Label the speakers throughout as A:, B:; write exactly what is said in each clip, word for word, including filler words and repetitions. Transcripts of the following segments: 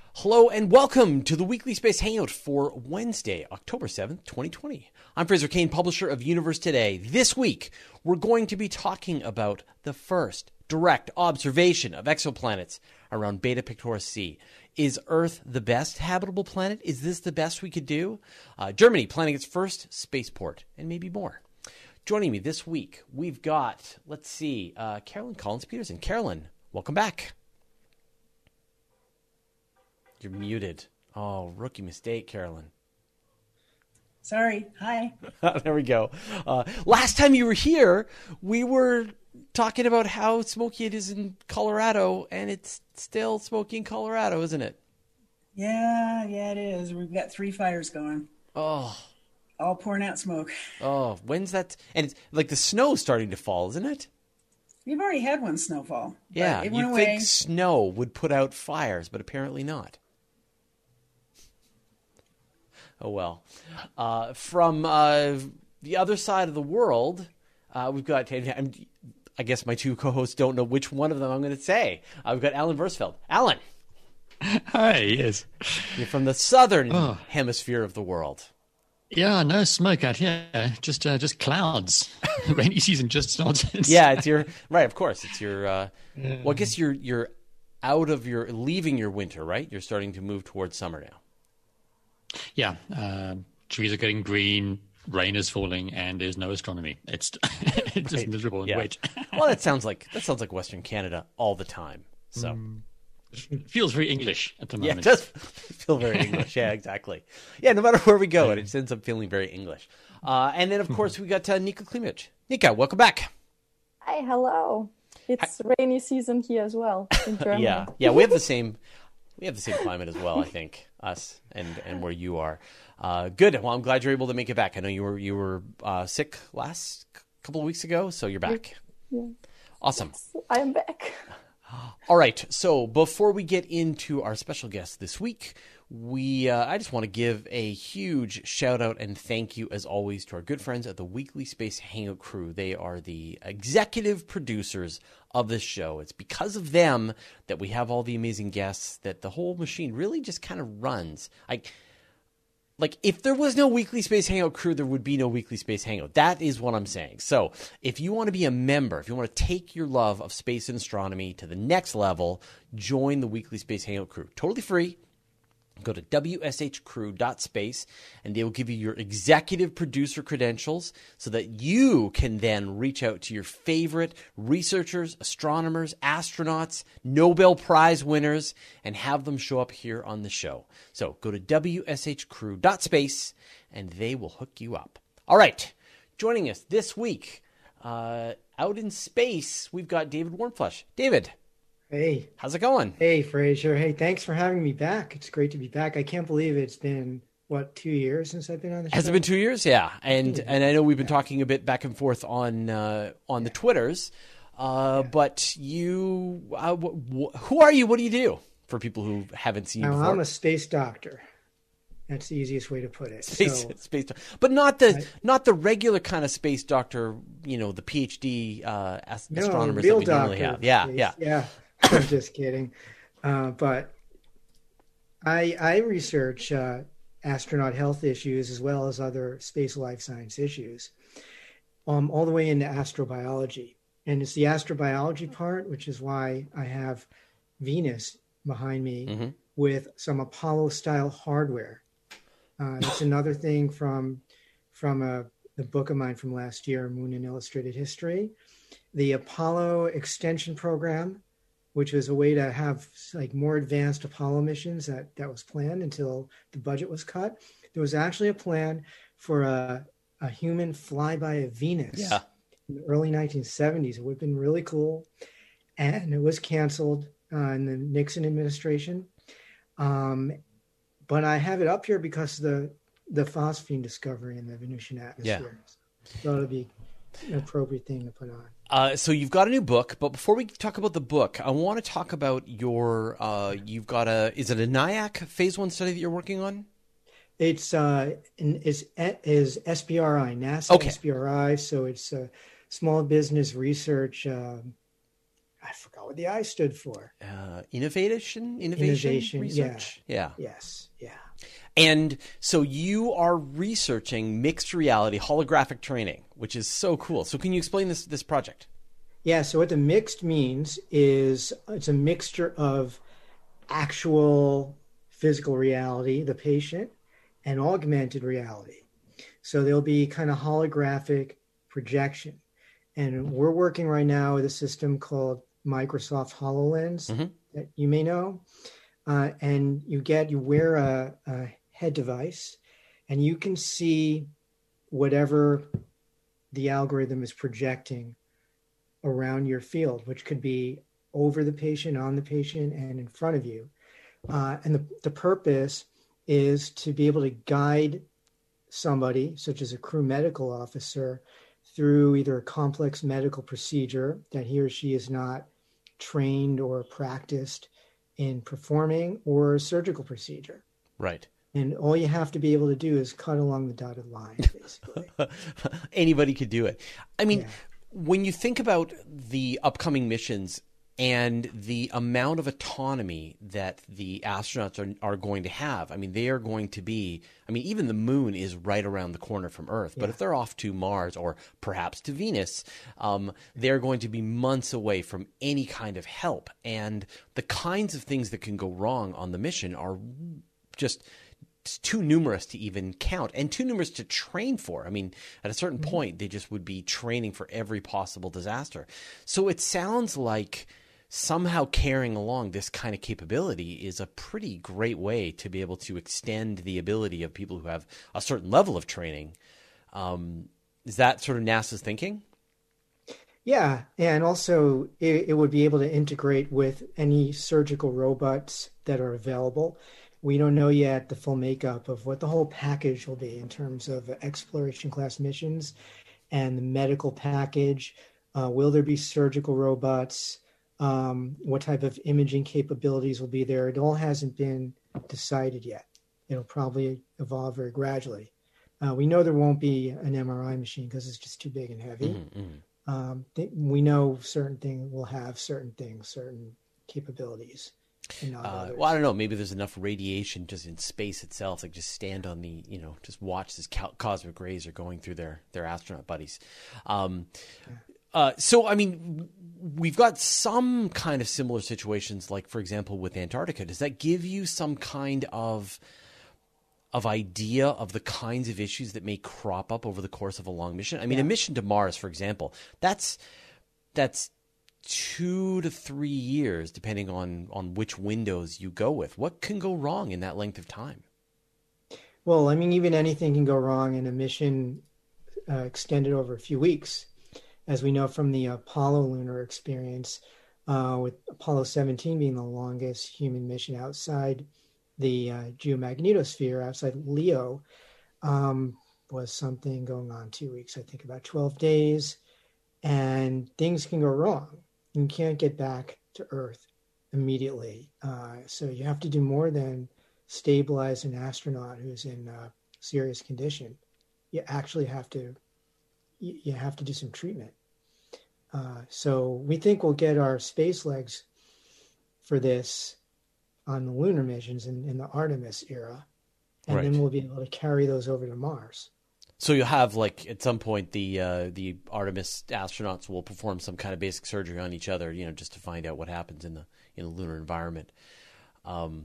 A: Hello and welcome to the Weekly Space Hangout for Wednesday, October seventh, twenty twenty. I'm Fraser Kane, publisher of Universe Today. This week, we're going to be talking about the first direct observation of exoplanets around Beta Pictoris c. Is Earth the best habitable planet? Is this the best we could do? Uh, Germany planning its first spaceport, and maybe more. Joining me this week, we've got, let's see, uh, Carolyn Collins-Peterson. Carolyn, welcome back. You're muted. Oh, rookie mistake, Carolyn.
B: Sorry. Hi.
A: There we go. Uh, last time you were here, we were talking about how smoky it is in Colorado, and it's still smoky in Colorado, isn't it?
B: Yeah, yeah, it is. We've got three fires going.
A: Oh.
B: All pouring out smoke.
A: Oh, when's that? And it's like the snow's starting to fall, isn't it?
B: We've already had one snowfall.
A: Yeah,
B: it went
A: you'd
B: away.
A: think snow would put out fires, but apparently not. Oh, well. Uh, from uh, the other side of the world, uh, we've got, I guess my two co-hosts don't know which one of them I'm going to say. Uh, we've got Alan Versfeld. Alan.
C: Hi, yes.
A: You're from the southern
C: oh.
A: hemisphere of the world.
C: Yeah, no smoke out here. Just uh, just clouds. Rainy season just started.
A: Yeah, it's your, right, of course. It's your, uh, yeah. well, I guess you're, you're out of your, leaving your winter, right? You're starting to move towards summer now.
C: Yeah, uh, trees are getting green, rain is falling, and there's no astronomy. It's, it's just
A: right.
C: miserable and
A: yeah.
C: wait.
A: Well, that sounds like that sounds like Western Canada all the time. So
C: mm. It feels very English at the moment.
A: Yeah, it does feel very English. Yeah, exactly. Yeah, no matter where we go, it ends up feeling very English. Uh, and then, of course, we got uh, Nika Klimic. Nika, welcome back.
D: Hi, hello. It's Hi. rainy season here as well in Germany.
A: yeah, yeah, we have the same. We have the same climate as well, I think, us and, and where you are. Uh, good. Well, I'm glad you're able to make it back. I know you were you were uh, sick last couple of weeks ago, so you're back.
D: Yeah.
A: Awesome.
D: Yes, I'm back.
A: All right. So before we get into our special guest this week, we uh, I just want to give a huge shout out and thank you, as always, to our good friends at the Weekly Space Hangout crew. They are the executive producers of this show. It's because of them that we have all the amazing guests, that the whole machine really just kind of runs. I, like, if there was no Weekly Space Hangout crew, there would be no Weekly Space Hangout. That is what I'm saying. So if you want to be a member, if you want to take your love of space and astronomy to the next level, join the Weekly Space Hangout crew. Totally free. Go to w s h crew dot space, and they will give you your executive producer credentials so that you can then reach out to your favorite researchers, astronomers, astronauts, Nobel Prize winners, and have them show up here on the show. So go to w s h crew dot space, and they will hook you up. All right, joining us this week, uh, out in space, we've got David Warmflesh. David.
E: Hey.
A: How's it going?
E: Hey, Fraser. Hey, thanks for having me back. It's great to be back. I can't believe it's been, what, two years since I've been on the show?
A: Has it been two years? Yeah. And yeah. and I know we've been talking a bit back and forth on uh, on the Twitters, uh, yeah. but you, uh, wh- who are you? What do you do for people who haven't seen you
E: now,
A: before?
E: I'm a space doctor. That's the easiest way to put it.
A: Space,
E: so,
A: space, but not the
E: I,
A: not the regular kind of space doctor, you know, the PhD uh, ast-
E: no,
A: astronomers
E: real
A: that we normally
E: doctor
A: have. Yeah,
E: space.
A: yeah.
E: Yeah. I'm just kidding. Uh, but I I research uh, astronaut health issues as well as other space life science issues, um, all the way into astrobiology. And it's the astrobiology part, which is why I have Venus behind me mm-hmm. with some Apollo-style hardware. Uh, it's another thing from from a, a book of mine from last year, Moon and Illustrated History. The Apollo extension program, which was a way to have like more advanced Apollo missions that, that was planned until the budget was cut. There was actually a plan for a, a human flyby of Venus
A: yeah.
E: in the early nineteen seventies. It would have been really cool. And it was canceled uh, in the Nixon administration. Um, but I have it up here because of the, the phosphine discovery in the Venusian atmosphere. Yeah. So it'll be an appropriate thing to put on.
A: Uh, so you've got a new book, but before we talk about the book, I want to talk about your, uh, you've got a, is it a NIAC phase one study that you're working on?
E: It's, uh, is, is S B R I, NASA
A: okay.
E: S B R I. So it's a small business research uh, I forgot what the I stood for.
A: Uh, innovation, innovation,
E: Innovation,
A: research. Yeah.
E: yeah. Yes, yeah.
A: And so you are researching mixed reality holographic training, which is so cool. So can you explain this this project?
E: Yeah, so what the mixed means is it's a mixture of actual physical reality, the patient, and augmented reality. So there'll be kind of holographic projection. And we're working right now with a system called Microsoft HoloLens
A: Mm-hmm.
E: that you may know. Uh, and you get, you wear a, a head device and you can see whatever the algorithm is projecting around your field, which could be over the patient, on the patient, and in front of you. Uh, and the, the purpose is to be able to guide somebody, such as a crew medical officer, through either a complex medical procedure that he or she is not trained or practiced in performing, or a surgical procedure.
A: Right.
E: And all you have to be able to do is cut along the dotted line, basically.
A: Anybody could do it. I mean,
E: Yeah.
A: when you think about the upcoming missions and the amount of autonomy that the astronauts are, are going to have, I mean, they are going to be, I mean, even the moon is right around the corner from Earth. But
E: Yeah.
A: if they're off to Mars or perhaps to Venus, um, they're going to be months away from any kind of help. And the kinds of things that can go wrong on the mission are just it's too numerous to even count and too numerous to train for. I mean, at a certain
E: Mm-hmm.
A: point, they just would be training for every possible disaster. So it sounds like somehow carrying along this kind of capability is a pretty great way to be able to extend the ability of people who have a certain level of training. Um, is that sort of NASA's thinking?
E: Yeah, and also it, it would be able to integrate with any surgical robots that are available. We don't know yet the full makeup of what the whole package will be in terms of exploration class missions and the medical package. Uh, will there be surgical robots? Um, what type of imaging capabilities will be there? It all hasn't been decided yet. It'll probably evolve very gradually. Uh, we know there won't be an M R I machine because it's just too big and heavy.
A: Mm-hmm, mm-hmm.
E: Um, th- we know certain things will have certain things, certain capabilities. And not
A: Uh,
E: others.
A: well, I don't know. Maybe there's enough radiation just in space itself, like just stand on the, you know, just watch this co- cosmic rays are going through their their astronaut buddies. Um, uh, so, I mean, we've got some kind of similar situations, like for example with Antarctica. Does that give you some kind of of idea of the kinds of issues that may crop up over the course of a long mission? I mean,
E: Yeah.
A: a mission to Mars, for example, that's that's. two to three years, depending on, on which windows you go with. What can go wrong in that length of time?
E: Well, I mean, even anything can go wrong in a mission uh, extended over a few weeks, as we know from the Apollo lunar experience, uh, with Apollo seventeen being the longest human mission outside the uh, geomagnetosphere, outside Leo, um, was something going on two weeks, I think about twelve days, and things can go wrong. You can't get back to Earth immediately. Uh, so you have to do more than stabilize an astronaut who's in uh, serious condition. You actually have to, you, you have to do some treatment. Uh, so we think we'll get our space legs for this on the lunar missions in, in the Artemis era. And
A: Right.
E: then we'll be able to carry those over to Mars.
A: So you'll have, like, at some point, the uh, the Artemis astronauts will perform some kind of basic surgery on each other, you know, just to find out what happens in the in the lunar environment. Um,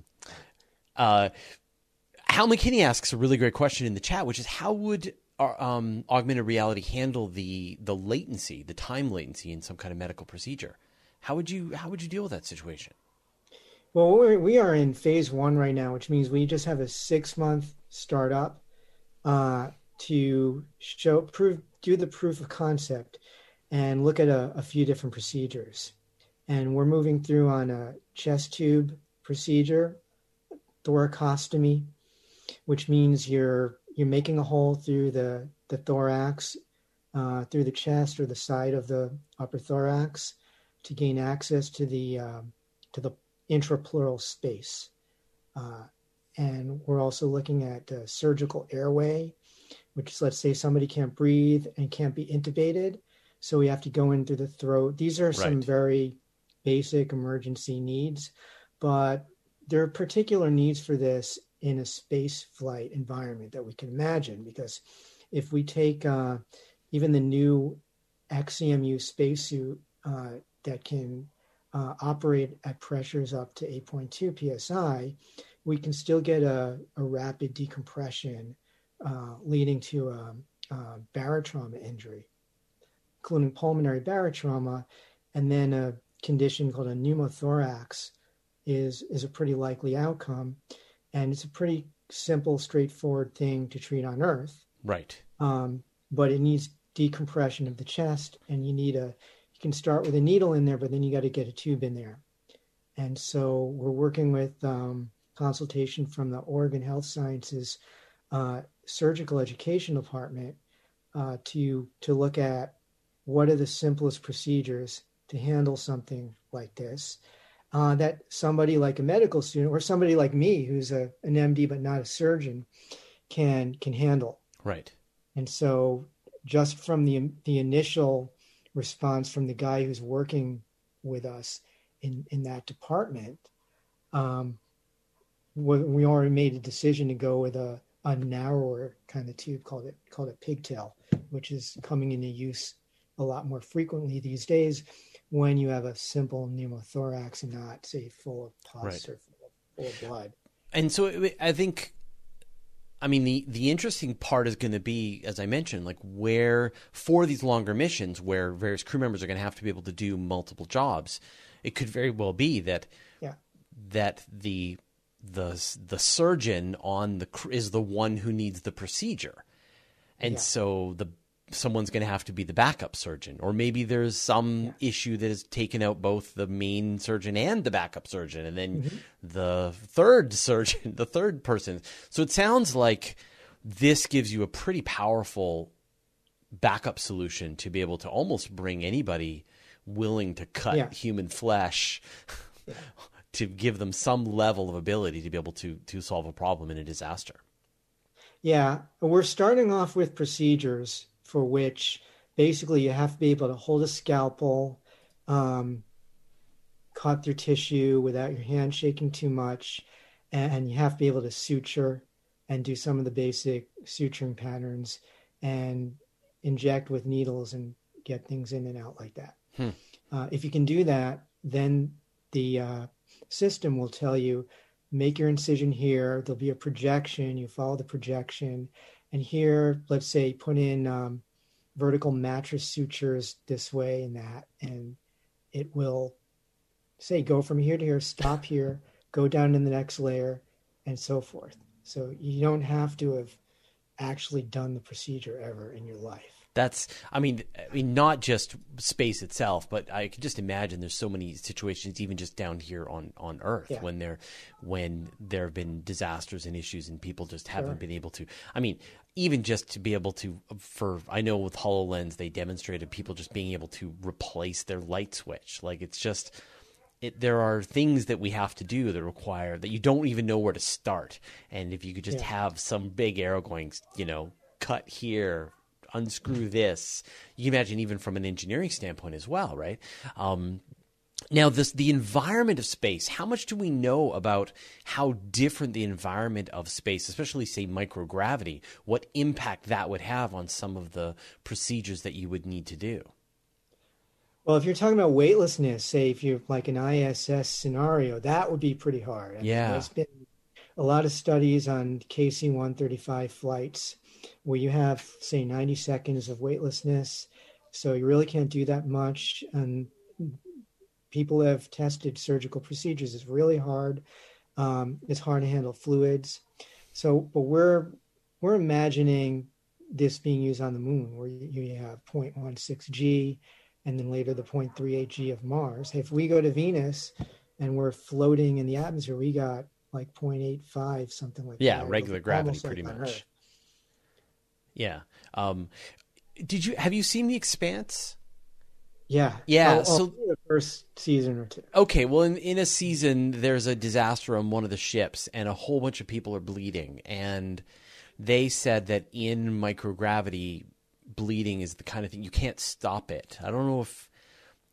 A: uh, Hal McKinney asks a really great question in the chat, which is how would uh, um, augmented reality handle the the latency, the time latency in some kind of medical procedure? How would you how would you deal with that situation?
E: Well, we're, we are in phase one right now, which means we just have a six month startup uh, to show, prove, do the proof of concept and look at a, a few different procedures. And we're moving through on a chest tube procedure, thoracostomy, which means you're you're making a hole through the, the thorax, uh, through the chest or the side of the upper thorax to gain access to the um, to the intrapleural space. Uh, and we're also looking at uh, surgical airway, which is, let's say somebody can't breathe and can't be intubated. So we have to go in through the throat. These are some
A: Right.
E: very basic emergency needs, but there are particular needs for this in a space flight environment that we can imagine, because if we take uh, even the new X C M U spacesuit uh, that can uh, operate at pressures up to eight point two P S I, we can still get a, a rapid decompression uh, leading to a, a barotrauma injury, including pulmonary barotrauma, and then a condition called a pneumothorax is, is a pretty likely outcome. And it's a pretty simple, straightforward thing to treat on Earth.
A: Right.
E: Um, but it needs decompression of the chest, and you need a, you can start with a needle in there, but then you got to get a tube in there. And so we're working with um, consultation from the Oregon Health Sciences uh, Surgical Education Department uh, to, to look at what are the simplest procedures to handle something like this, uh, that somebody like a medical student or somebody like me, who's a, an M D but not a surgeon, can can handle.
A: Right.
E: And so just from the the initial response from the guy who's working with us in, in that department, um, we, we already made a decision to go with a, a narrower kind of tube called it called a pigtail, which is coming into use a lot more frequently these days when you have a simple pneumothorax and not, say, full of pus
A: Right.
E: or full of, full of blood.
A: And so it- I think, I mean, the, the interesting part is going to be, as I mentioned, like where for these longer missions where various crew members are going to have to be able to do multiple jobs, it could very well be that
E: Yeah.
A: that the the the surgeon on the cr- is the one who needs the procedure, and
E: Yeah.
A: so the someone's going to have to be the backup surgeon, or maybe there's some
E: Yeah.
A: issue that has taken out both the main surgeon and the backup surgeon, and then mm-hmm. the third surgeon, the third person. So it sounds like this gives you a pretty powerful backup solution to be able to almost bring anybody willing to cut
E: Yeah.
A: human flesh
E: Yeah.
A: to give them some level of ability to be able to to solve a problem in a disaster.
E: Yeah, we're starting off with procedures for which basically you have to be able to hold a scalpel, um, cut through tissue without your hand shaking too much, and you have to be able to suture and do some of the basic suturing patterns and inject with needles and get things in and out like that.
A: Hmm.
E: Uh, if you can do that, then the uh, system will tell you, make your incision here. There'll be a projection. You follow the projection. And here, let's say, put in um, vertical mattress sutures this way and that. And it will say, go from here to here, stop here, go down to the next layer, and so forth. So you don't have to have actually done the procedure ever in your life.
A: That's, I mean, I mean, not just space itself, but I can just imagine there's so many situations, even just down here on, on Earth,
E: Yeah.
A: when there, when there have been disasters and issues, and people just haven't
E: Sure.
A: been able to. I mean, even just to be able to, for I know with HoloLens they demonstrated people just being able to replace their light switch. Like it's just, it, there are things that we have to do that require that you don't even know where to start. And if you could just
E: Yeah.
A: have some big arrow going, you know, cut here, unscrew this. You can imagine even from an engineering standpoint as well, right? Um, now, this the environment of space, how much do we know about how different the environment of space, especially, say, microgravity, what impact that would have on some of the procedures that you would need to do?
E: Well, if you're talking about weightlessness, say if you're like an I S S scenario, that would be pretty hard. I mean,
A: Yeah.
E: there's been a lot of studies on K C one thirty-five flights where you have, say, ninety seconds of weightlessness. So you really can't do that much. And people have tested surgical procedures. It's really hard. Um, it's hard to handle fluids. So, but we're we're imagining this being used on the moon, where you, you have zero point one six G, and then later the zero point three eight G of Mars. If we go to Venus and we're floating in the atmosphere, we got like zero point eight five, something like
A: Yeah,
E: that.
A: regular gravity,
E: Almost
A: pretty
E: like on
A: much.
E: Earth.
A: Yeah. Um, did you have you seen The Expanse?
E: Yeah.
A: Yeah,
E: Oh, oh,
A: so-
E: the first season or two.
A: Okay, well, in, in a season, there's a disaster on one of the ships, and a whole bunch of people are bleeding. And they said that in microgravity, bleeding is the kind of thing you can't stop it. I don't know if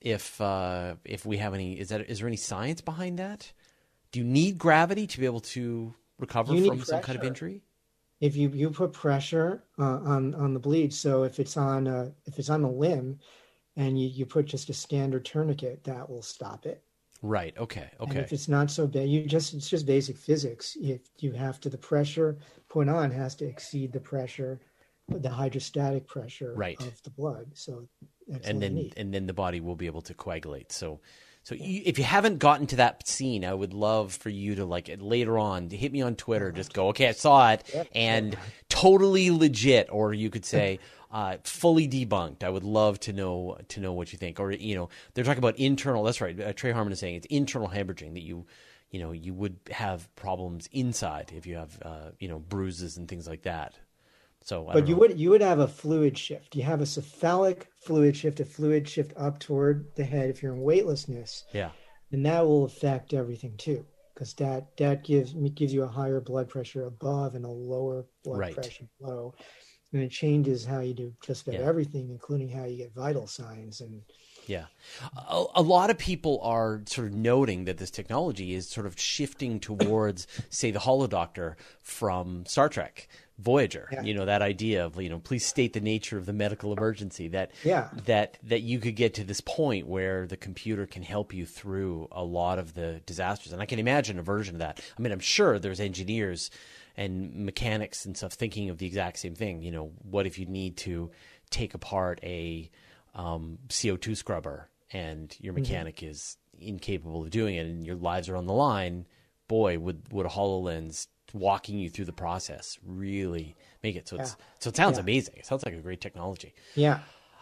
A: if uh, if we have any. Is that is there any science behind that? Do you need gravity to be able to recover
E: You need
A: from some kind of
E: pressure.
A: injury?
E: If you, you put pressure uh, on on the bleed, so if it's on a, if it's on a limb, and you, you put just a standard tourniquet, that will stop it.
A: Right. Okay.
E: And
A: Okay.
E: if it's not so bad, you just it's just basic physics. If you have to, the pressure put on has to exceed the pressure, the hydrostatic pressure
A: Right.
E: of the blood. So that's
A: and
E: all you
A: then
E: need.
A: and then the body will be able to coagulate. So, so you, if you haven't gotten to that scene, I would love for you to like later on to hit me on Twitter. Just go, okay, I saw it, and totally legit, or you could say uh, fully debunked. I would love to know to know what you think. Or you know, they're talking about internal. That's right. Uh, Trey Harmon is saying it's internal hemorrhaging that you. You know, you would have problems inside if you have, uh, you know, bruises and things like that. So, I
E: But
A: don't
E: you
A: know.
E: would you would have a fluid shift. You have a cephalic fluid shift, a fluid shift up toward the head if you're in weightlessness,
A: Yeah.
E: and that will affect everything too, because that that gives gives you a higher blood pressure above and a lower blood
A: Right.
E: pressure below, and it changes how you do just about
A: Yeah.
E: everything, including how you get vital signs. And
A: Yeah. A, a lot of people are sort of noting that this technology is sort of shifting towards, say, the Holodoctor from Star Trek, Voyager.
E: Yeah.
A: You know, that idea of, you know, please state the nature of the medical emergency, that,
E: Yeah.
A: that, that you could get to this point where the computer can help you through a lot of the disasters. And I can imagine a version of that. I mean, I'm sure there's engineers and mechanics and stuff thinking of the exact same thing. You know, what if you need to take apart a um, C O two scrubber and your mechanic mm-hmm. is incapable of doing it and your lives are on the line? Boy, would, would a HoloLens walking you through the process really make it. So it's,
E: Yeah.
A: so it sounds
E: Yeah.
A: amazing. It sounds like a great technology.
E: yeah,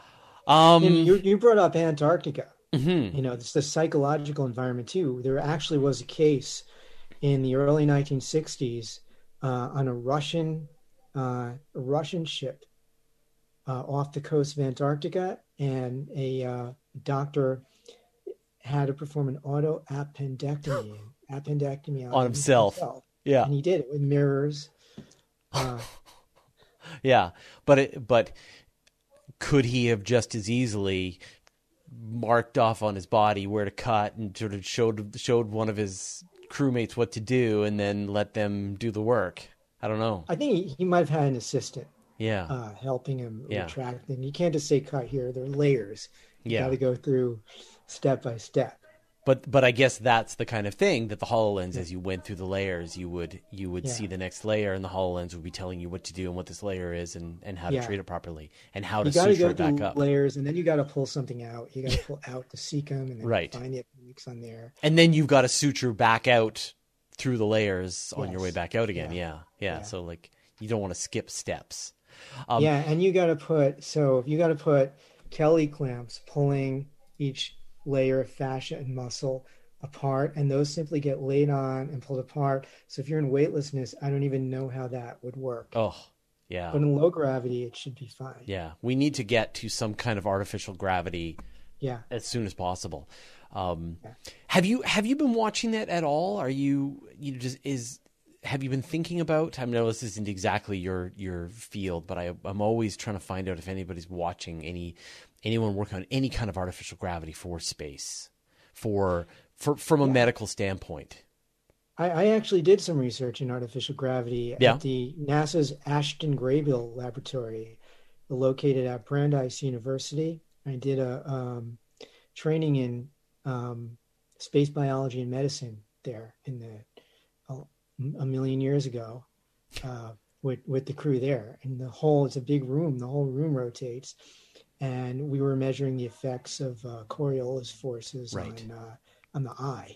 A: Um,
E: and you you brought up Antarctica.
A: mhm.
E: You know, it's the psychological environment too. There actually was a case in the early nineteen sixties uh, on a Russian uh, a Russian ship uh, off the coast of Antarctica, and a uh, doctor had to perform an auto appendectomy, appendectomy
A: On himself. Yeah.
E: and he did it with mirrors. Uh,
A: Yeah. But it, but could he have just as easily marked off on his body where to cut and sort of showed showed one of his crewmates what to do and then let them do the work? I don't know.
E: I think he, he might have had an assistant
A: Yeah.
E: uh, helping him
A: Yeah.
E: retract things. You can't just say cut here. There are layers. You
A: Yeah.
E: got to go through step by step.
A: But but I guess that's the kind of thing that the HoloLens, as you went through the layers, you would you would
E: Yeah.
A: see the next layer, and the HoloLens would be telling you what to do and what this layer is, and, and how to
E: Yeah.
A: treat it properly, and how to
E: You got to
A: suture
E: go
A: it back
E: through
A: up.
E: layers, and then you got to pull something out. You got to pull out the cecum, and then
A: Right.
E: find the appendix on there.
A: And then you've got to suture back out through the layers on your
E: Yes.
A: way back out again. Yeah.
E: Yeah.
A: yeah,
E: Yeah.
A: So like you don't want to skip steps. Um,
E: yeah, and you got to put so you got to put Kelly clamps pulling each layer of fascia and muscle apart, and those simply get laid on and pulled apart. So if you're in weightlessness, I don't even know how that would work.
A: Oh, yeah.
E: But in low gravity, it should be fine.
A: Yeah. We need to get to some kind of artificial gravity
E: Yeah.
A: as soon as possible. Um,
E: Yeah.
A: Have you have you been watching that at all? Are you you just is have you been thinking about? I know this isn't exactly your your field, but I, I'm always trying to find out if anybody's watching any anyone working on any kind of artificial gravity for space, for for from a medical standpoint.
E: I, I actually did some research in artificial gravity
A: Yeah.
E: at the NASA's Ashton Graybill Laboratory, located at Brandeis University. I did a um, training in um, space biology and medicine there in the a, a million years ago uh, with with the crew there. And the whole it's a big room. The whole room rotates, and we were measuring the effects of uh, Coriolis forces
A: Right.
E: on uh, on the eye.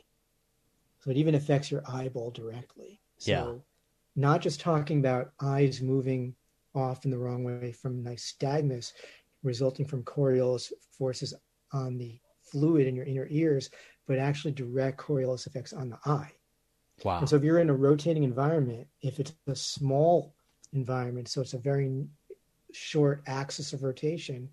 E: So it even affects your eyeball directly. So
A: Yeah.
E: not just talking about eyes moving off in the wrong way from nystagmus resulting from Coriolis forces on the fluid in your inner ears, but actually direct Coriolis effects on the eye.
A: Wow.
E: And so if you're in a rotating environment, if it's a small environment, so it's a very short axis of rotation,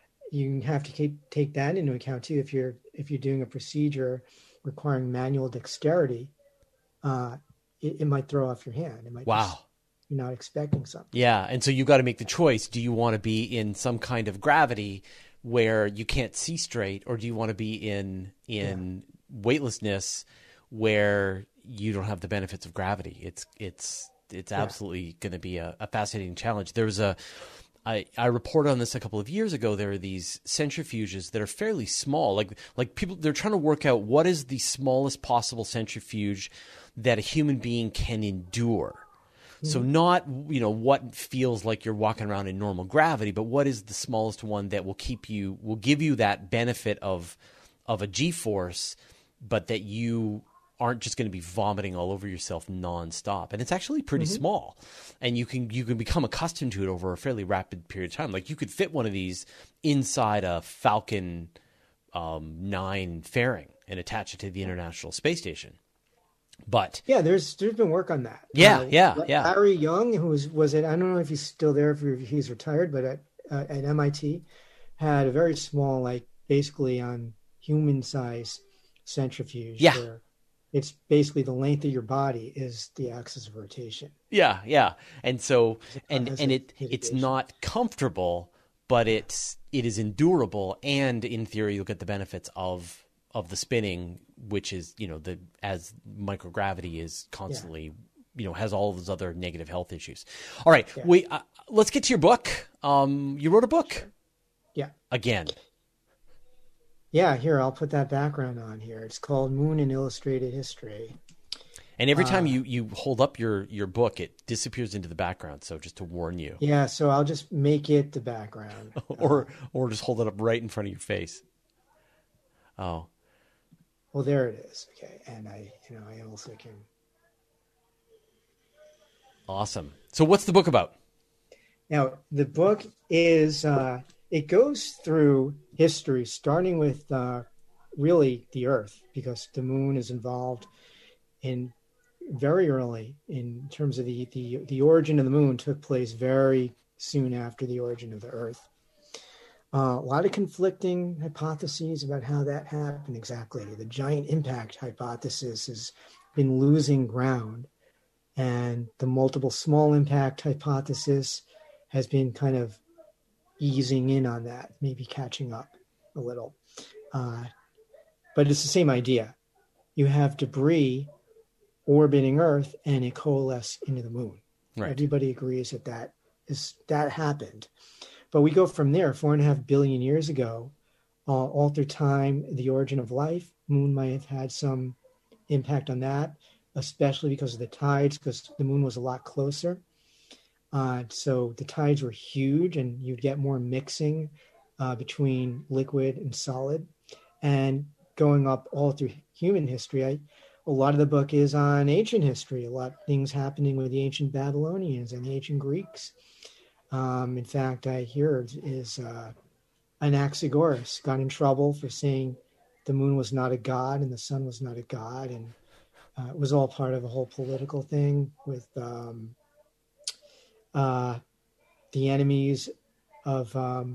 E: you have to keep, take that into account too. If you're if you're doing a procedure requiring manual dexterity, uh, it, it might throw off your hand. It might
A: Wow.
E: just, you're not expecting something.
A: Yeah, and so you got to make the choice. Do you want to be in some kind of gravity where you can't see straight, or do you want to be in in yeah. weightlessness where you don't have the benefits of gravity? It's it's it's yeah. absolutely going to be a, a fascinating challenge. There was a I, I reported on this a couple of years ago. There are these centrifuges that are fairly small. Like like people, they're trying to work out what is the smallest possible centrifuge that a human being can endure. So not, you know, what feels like you're walking around in normal gravity, but what is the smallest one that will keep you, will give you that benefit of of a G-force, but that you aren't just going to be vomiting all over yourself nonstop. And it's actually pretty mm-hmm. small, and you can you can become accustomed to it over a fairly rapid period of time. Like you could fit one of these inside a Falcon um, nine fairing and attach it to the International Space Station. But
E: yeah, there's there's been work on that.
A: Yeah,
E: uh,
A: yeah, yeah.
E: Larry Young, who was was it? I don't know if he's still there, if he's retired, but at uh, at M I T, had a very small, like basically on human size centrifuge.
A: Yeah,
E: where it's basically the length of your body is the axis of rotation.
A: Yeah, yeah, and so and
E: As
A: and
E: a
A: it
E: mitigation.
A: it's not comfortable, but it's it is endurable, and in theory, you'll get the benefits of. of the spinning, which is, you know, the as microgravity is constantly, yeah. you know, has all those other negative health issues. All right, yeah. we uh, let's get to your book. Um, you wrote a book,
E: yeah.
A: Again.
E: Yeah, here I'll put that background on here. It's called Moon in Illustrated History.
A: And every time
E: uh,
A: you you hold up your your book, it disappears into the background. So just to warn you.
E: Yeah, so I'll just make it the background,
A: or uh, or just hold it up right in front of your face. Oh.
E: Well, there it is. Okay, and I, you know, I also can.
A: Awesome. So, what's the book about?
E: Now, the book is uh, it goes through history, starting with uh, really the Earth, because the Moon is involved in very early in terms of the the the origin of the Moon took place very soon after the origin of the Earth. Uh, a lot of conflicting hypotheses about how that happened exactly. The giant impact hypothesis has been losing ground, and the multiple small impact hypothesis has been kind of easing in on that, maybe catching up a little. Uh, but it's the same idea. You have debris orbiting Earth, and it coalesces into the Moon. Right. Everybody agrees that that is that happened. But we go from there, four and a half billion years ago, uh, altered time, the origin of life. Moon might have had some impact on that, especially because of the tides, because the Moon was a lot closer. Uh, so the tides were huge, and you'd get more mixing uh, between liquid and solid. And going up all through human history, I, a lot of the book is on ancient history, a lot of things happening with the ancient Babylonians and the ancient Greeks. Um, in fact, I hear is uh, Anaxagoras got in trouble for saying the Moon was not a god and the sun was not a god, and uh, it was all part of a whole political thing with um, uh, the enemies of um,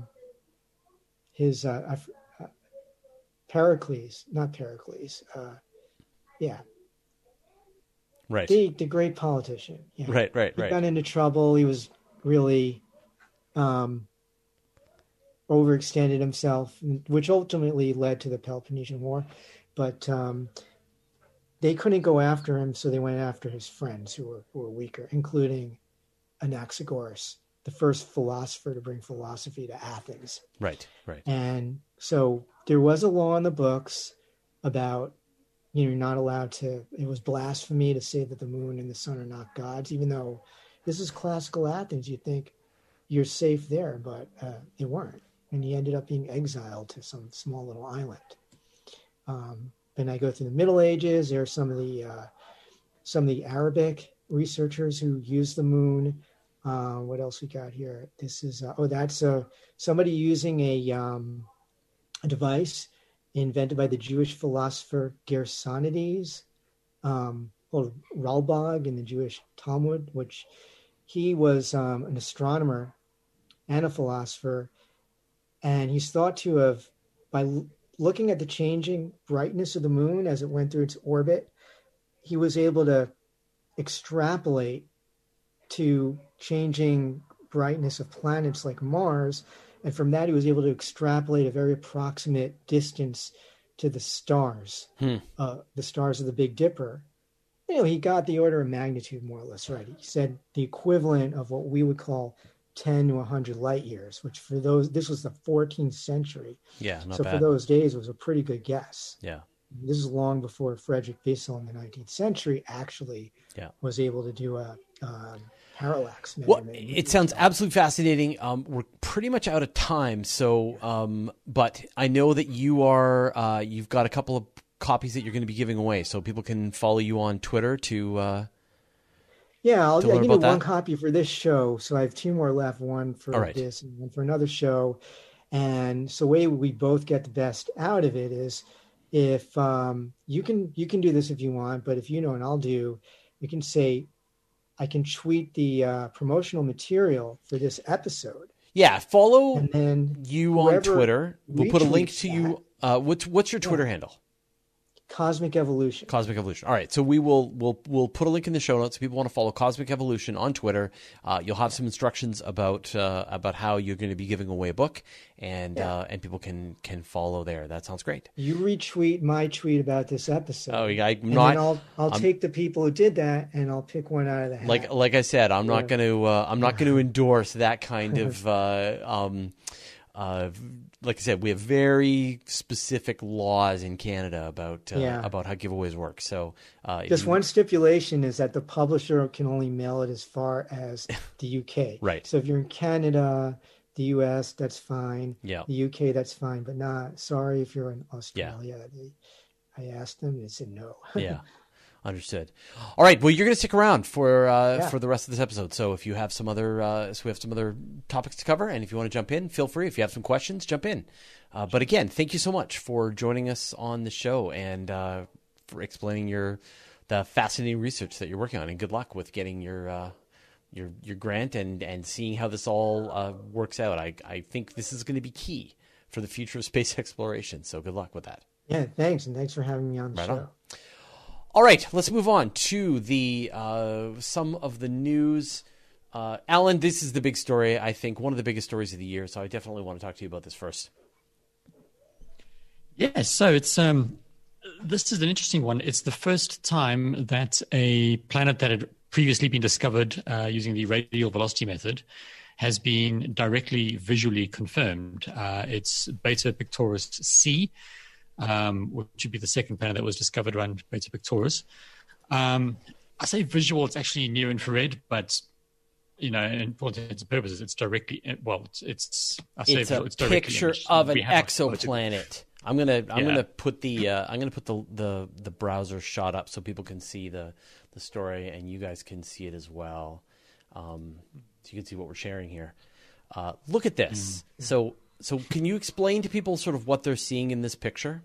E: his uh, uh, Pericles, not Pericles, uh, yeah,
A: right,
E: the the great politician, yeah.
A: right, right,
E: he
A: right.
E: got into trouble. He was really Um, overextended himself, which ultimately led to the Peloponnesian War. But um, they couldn't go after him, so they went after his friends who were, who were weaker, including Anaxagoras, the first philosopher to bring philosophy to Athens.
A: Right, right.
E: And so there was a law in the books about, you know, you're not allowed to, it was blasphemy to say that the moon and the sun are not gods, even though this is classical Athens. You'd think you're safe there, but uh, they weren't. And he ended up being exiled to some small little island. Um, and I go through the Middle Ages. There are some of the uh, some of the Arabic researchers who use the moon. Uh, what else we got here? This is uh, oh, that's uh, somebody using a um, a device invented by the Jewish philosopher Gersonides, um, or Ralbag in the Jewish Talmud, which he was um, an astronomer and a philosopher, and he's thought to have, by l- looking at the changing brightness of the moon as it went through its orbit, he was able to extrapolate to changing brightness of planets like Mars And from that, he was able to extrapolate a very approximate distance to the stars,
A: Hmm.
E: uh, the stars of the Big Dipper. You know, he got the order of magnitude more or less right. He said the equivalent of what we would call ten to one hundred light years, which for those, this was the fourteenth century.
A: Yeah, not
E: so
A: bad.
E: for those days, was a pretty good guess.
A: Yeah.
E: This is long before Frederick Bissell in the nineteenth century actually
A: Yeah.
E: was able to do a um, parallax
A: Well,
E: measurement.
A: it sounds absolutely fascinating. Um, we're pretty much out of time, so um, but I know that you are. Uh, you've got a couple of copies that you're going to be giving away, so people can follow you on Twitter to. Uh,
E: Yeah, I'll,
A: to
E: I'll
A: learn
E: give you
A: about
E: one
A: that?
E: copy for this show. So I have two more left, one for
A: All right.
E: this and one for another show. And so the way we both get the best out of it is if um, you can you can do this if you want, but if you know and I'll do, you can say, I can tweet the uh, promotional material for this episode.
A: yeah, follow
E: And then
A: you on
E: whoever
A: Twitter. We'll put a link
E: retweets
A: to you. Uh, what's what's your Twitter handle?
E: Cosmic Evolution.
A: Cosmic Evolution. All right, so we will we'll we'll put a link in the show notes. If people want to follow Cosmic Evolution on Twitter, uh, you'll have some instructions about uh, about how you're going to be giving away a book, and
E: Yeah.
A: uh, and people can can follow there. That sounds great.
E: You retweet my tweet about this episode.
A: Oh, yeah, I'm
E: and
A: not-
E: then I'll I'll
A: I'm-
E: take the people who did that and I'll pick one out of the hat.
A: Like like I said, I'm not
E: Yeah.
A: going to uh, I'm not going to endorse that kind of. Uh, um, uh, like I said, we have very specific laws in Canada about uh,
E: Yeah.
A: about how giveaways work. So uh, if
E: Just
A: you-
E: one stipulation is that the publisher can only mail it as far as the U K.
A: Right.
E: So if you're in Canada, the U S, that's fine.
A: Yeah.
E: The U K, that's fine. But not, sorry if you're in Australia. They, I asked them and they said no.
A: Yeah, understood. All right, well, you're going to stick around for uh,
E: Yeah.
A: for the rest of this episode. So if you have some other, uh, so we have some other topics to cover, and if you want to jump in, feel free. If you have some questions, jump in. Uh, but again, thank you so much for joining us on the show and uh, for explaining your the fascinating research that you're working on. And good luck with getting your uh, your your grant and and seeing how this all uh, works out. I I think this is going to be key for the future of space exploration. So good luck with that.
E: Yeah, thanks. And thanks for having me on the
A: Right
E: show.
A: on. All right, let's move on to the uh, some of the news. Uh, Alan, this is the big story. I think one of the biggest stories of the year. So I definitely want to talk to you about this first.
C: Yeah, so it's um, this is an interesting one. It's the first time that a planet that had previously been discovered uh, using the radial velocity method has been directly visually confirmed. Uh, it's Beta Pictoris C, um, which would be the second planet that was discovered around Beta Pictoris. Um, I say visual; it's actually near infrared, but you know, and for all intents and purposes, it's directly well, it's, it's I say
A: It's
C: visual,
A: a
C: it's directly
A: picture
C: imaged.
A: of an
C: We have a photo-
A: exoplanet. I'm gonna I'm
C: Yeah.
A: gonna put the uh, I'm gonna put the, the the browser shot up so people can see the the story and you guys can see it as well. Um, so you can see what we're sharing here. Uh, look at this.
C: Mm.
A: So so can you explain to people sort of what they're seeing in this picture?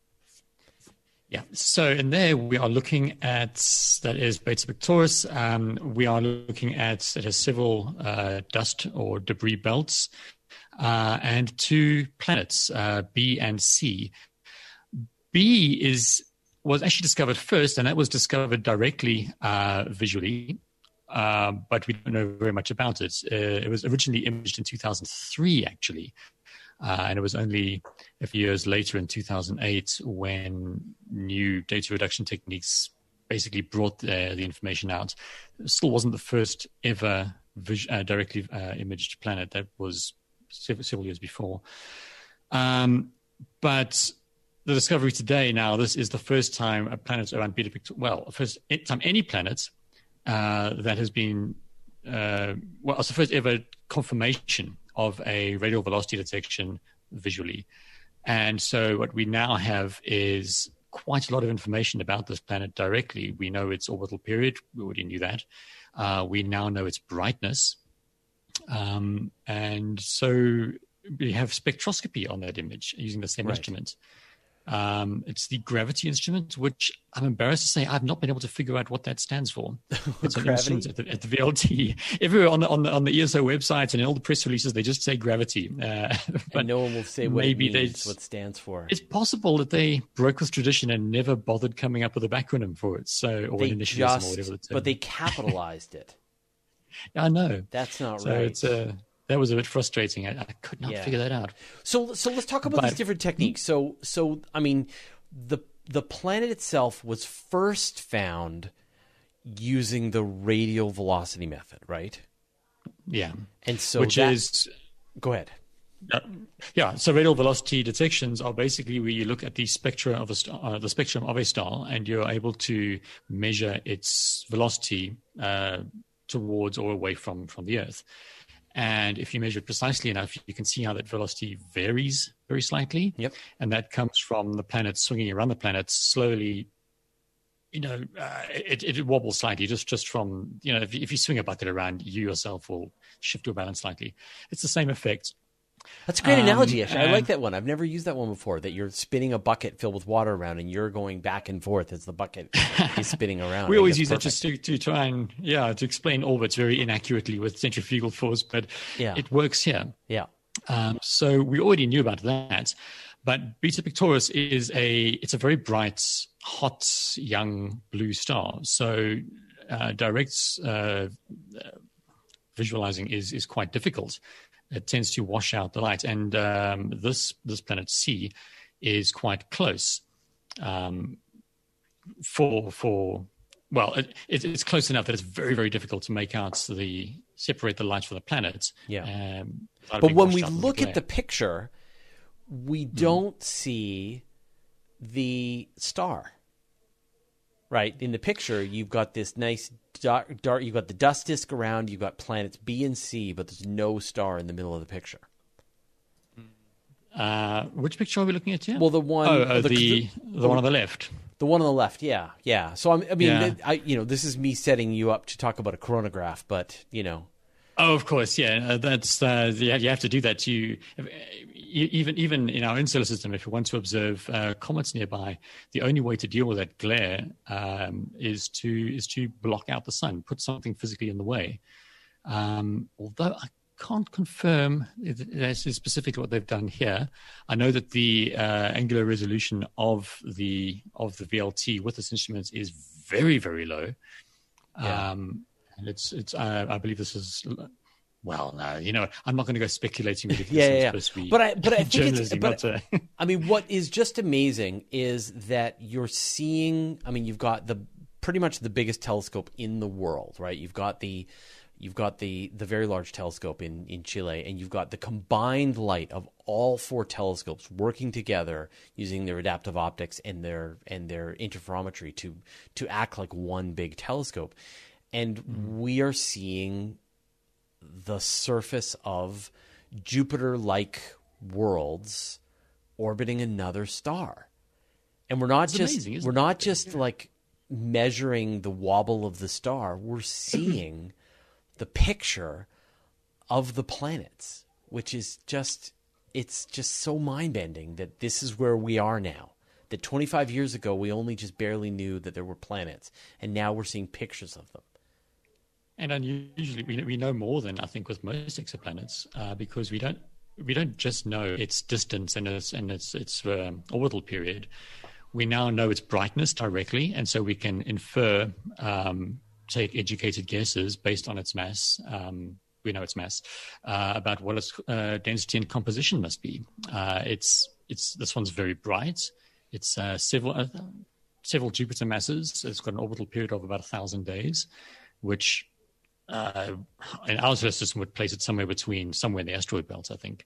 C: Yeah. So in there, we are looking at, that is Beta Pictoris. Um, we are looking at, it has several uh, dust or debris belts uh, and two planets, uh, B and C. B is was actually discovered first, and that was discovered directly uh, visually, uh, but we don't know very much about it. Uh, it was originally imaged in two thousand three, actually. Uh, and it was only a few years later in two thousand eight when new data reduction techniques basically brought the, the information out. It still wasn't the first ever vis- uh, directly uh, imaged planet. That was several, several years before. Um, but the discovery today now, this is the first time a planet around Beta Pictoris, well, first time any planet uh, that has been, uh, well, it's the first ever confirmation of a radial velocity detection visually. And so what we now have is quite a lot of information about this planet directly. We know its orbital period. We already knew that. Uh, we now know its brightness. Um, and so we have spectroscopy on that image using the same
A: Right.
C: instrument. Um, it's the gravity instrument, which I'm embarrassed to say I've not been able to figure out what that stands for. It's an
A: Gravity?
C: instrument at the, at the V L T. Everywhere on the, on the on the E S O websites and in all the press releases, they just say gravity. Uh, but
A: And no one will say what
C: maybe
A: it
C: they-
A: means, what it stands for.
C: it's possible that they broke with tradition and never bothered coming up with a backronym for it. So or
A: They
C: an initialism or
A: just,
C: whatever the term.
A: but they capitalized it.
C: I know.
A: That's not
C: So
A: right.
C: it's a that was a bit frustrating. I, I could not
A: Yeah.
C: figure that out.
A: So so let's talk about
C: But-
A: these different techniques. So so I mean, the the planet itself was first found using the radial velocity method, right?
C: Yeah,
A: And so
C: which
A: that-
C: is
A: go ahead.
C: Uh, yeah, so radial velocity detections are basically where you look at the spectra of a star, uh, the spectrum of a star, and you're able to measure its velocity uh, towards or away from from the Earth. And if you measure it precisely enough, you can see how that velocity varies very slightly.
A: Yep.
C: And that comes from the planet swinging around the planet slowly. You know, uh, it, it wobbles slightly just, just from, you know, if, you- if you swing a bucket around, you yourself will shift your balance slightly. It's the same effect.
A: That's a great
C: Um,
A: analogy, actually. I like
C: and-
A: that one. I've never used that one before, that you're spinning a bucket filled with water around and you're going back and forth as the bucket is spinning around.
C: We
A: I
C: always
A: think
C: use that
A: it's
C: just to, to try and, yeah, to explain orbits very inaccurately with centrifugal force, but
A: Yeah.
C: it works here.
A: perfect. Yeah.
C: Um, so we already knew about that. But Beta Pictoris is a, it's a very bright, hot, young blue star. So uh, direct uh, visualizing is, is quite difficult. It tends to wash out the light. And um, this, this planet C is quite close. Um, for for well, it, it, it's close enough that it's very very difficult to make out the separate the light from the planet.
A: Yeah.
C: Um, without it
A: But
C: being
A: when
C: washed
A: we
C: out with
A: look
C: glare.
A: at the picture, we
C: Hmm.
A: don't see the star. Right? In the picture, you've got this nice dark, dark you've got the dust disk around, you've got planets B and C, but there's no star in the middle of the picture.
C: uh, which picture are we looking at here?
A: Well, the one
C: oh, uh,
A: the,
C: the the one on the left.
A: the one on the left, yeah. Yeah. So I'm, I mean,
C: Yeah.
A: th- I you know, this is me setting you up to talk about a coronagraph, but, you know,
C: Oh, of course, yeah. Uh, that's uh, yeah, you have to do that. To even even in our own solar system, if you want to observe uh, comets nearby, the only way to deal with that glare um, is to is to block out the sun, put something physically in the way. Um, although I can't confirm if that's specifically what they've done here. I know that the uh, angular resolution of the of the V L T with this instrument is very very low.
A: Yeah.
C: Um, and it's it's uh, I believe this is well no you know I'm not going to go speculating with it.
A: Yeah, yeah, yeah.
C: Supposed to be
A: But I- but I think it's-
C: journalism,
A: but-
C: not, uh,
A: I mean, what is just amazing is that you're seeing. I mean, you've got the pretty much the biggest telescope in the world, right? You've got the you've got the the Very Large Telescope in in Chile, and you've got the combined light of all four telescopes working together using their adaptive optics and their and their interferometry to to act like one big telescope, and we are seeing the surface of Jupiter-like worlds orbiting another star. And we're not
C: It's
A: just
C: amazing, isn't
A: we're
C: it?
A: not just like measuring the wobble of the star, we're seeing the picture of the planets, which is just it's just so mind-bending that this is where we are now. That twenty-five years ago we only just barely knew that there were planets, and now we're seeing pictures of them.
C: And unusually, we, we know more than I think with most exoplanets uh, because we don't we don't just know its distance and its and its its um, orbital period. We now know its brightness directly, and so we can infer, um, take educated guesses based on its mass. Um, we know its mass uh, about what its uh, density and composition must be. Uh, it's it's this one's very bright. It's uh, several uh, several Jupiter masses. It's got an orbital period of about a thousand days, which Uh, in our solar system would place it somewhere between somewhere in the asteroid belt, I think.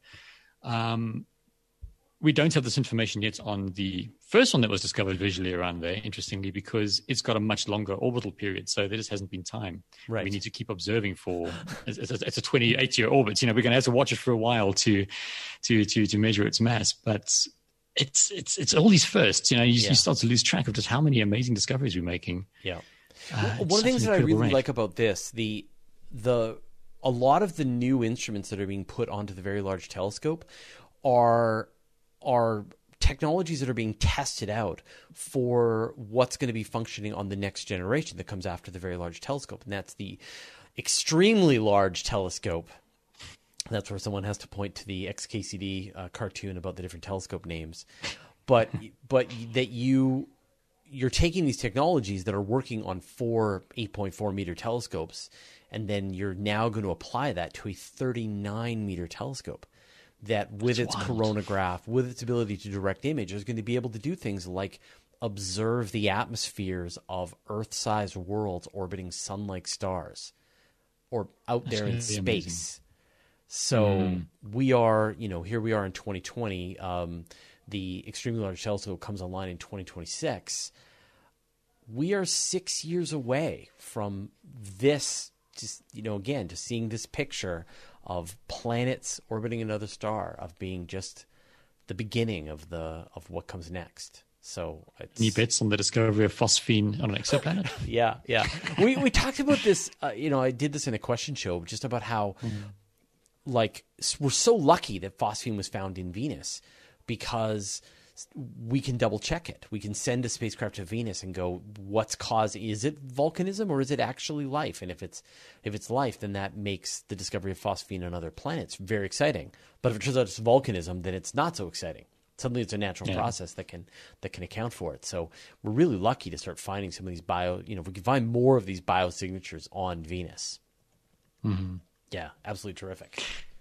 C: Um, we don't have this information yet on the first one that was discovered visually around there, interestingly, because it's got a much longer orbital period, so there just hasn't been time.
A: Right.
C: We need to keep observing for. It's, it's, it's a twenty-eight year orbit. You know, we're going to have to watch it for a while to to to to measure its mass, but. It's it's it's all these firsts, you know. You,
A: Yeah.
C: you start to lose track of just how many amazing discoveries we're making.
A: Yeah.
C: Uh,
A: One
C: it's
A: of the
C: such
A: things
C: an
A: that I
C: incredible
A: really
C: rank.
A: like about this, the the a lot of the new instruments that are being put onto the Very Large Telescope are are technologies that are being tested out for what's going to be functioning on the next generation that comes after the Very Large Telescope, and that's the extremely large telescope. That's where someone has to point to the X K C D uh, cartoon about the different telescope names, but but that you you're taking these technologies that are working on four eight point four meter telescopes, and then you're now going to apply that to a thirty-nine meter telescope that with
C: That's
A: its
C: wild.
A: coronagraph, with its ability to direct image, is going to be able to do things like observe the atmospheres of Earth-sized worlds orbiting sun-like stars or out
C: That's
A: there in
C: gonna be
A: space.
C: amazing.
A: So
C: Mm.
A: we are, you know, here we are in twenty twenty. Um, the Extremely Large Telescope comes online in twenty twenty-six. We are six years away from this, just, you know, again, just seeing this picture of planets orbiting another star, of being just the beginning of the of what comes next. So it's,
C: Any bets on the discovery of phosphine on an exoplanet?
A: yeah, yeah. We we talked about this. Uh, you know, I did this in a question show, just about how, like, s- we're so lucky that phosphine was found in Venus, because we can double check it. We can send a spacecraft to Venus and go, what's causing? Is it volcanism or is it actually life? And if it's if it's life, then that makes the discovery of phosphine on other planets very exciting. But if it turns out it's volcanism, then it's not so exciting. Suddenly it's a natural
C: Yeah.
A: process that can that can account for it. So we're really lucky to start finding some of these bio, you know, if we can find more of these biosignatures on Venus.
C: Mm-hmm.
A: Yeah, absolutely terrific.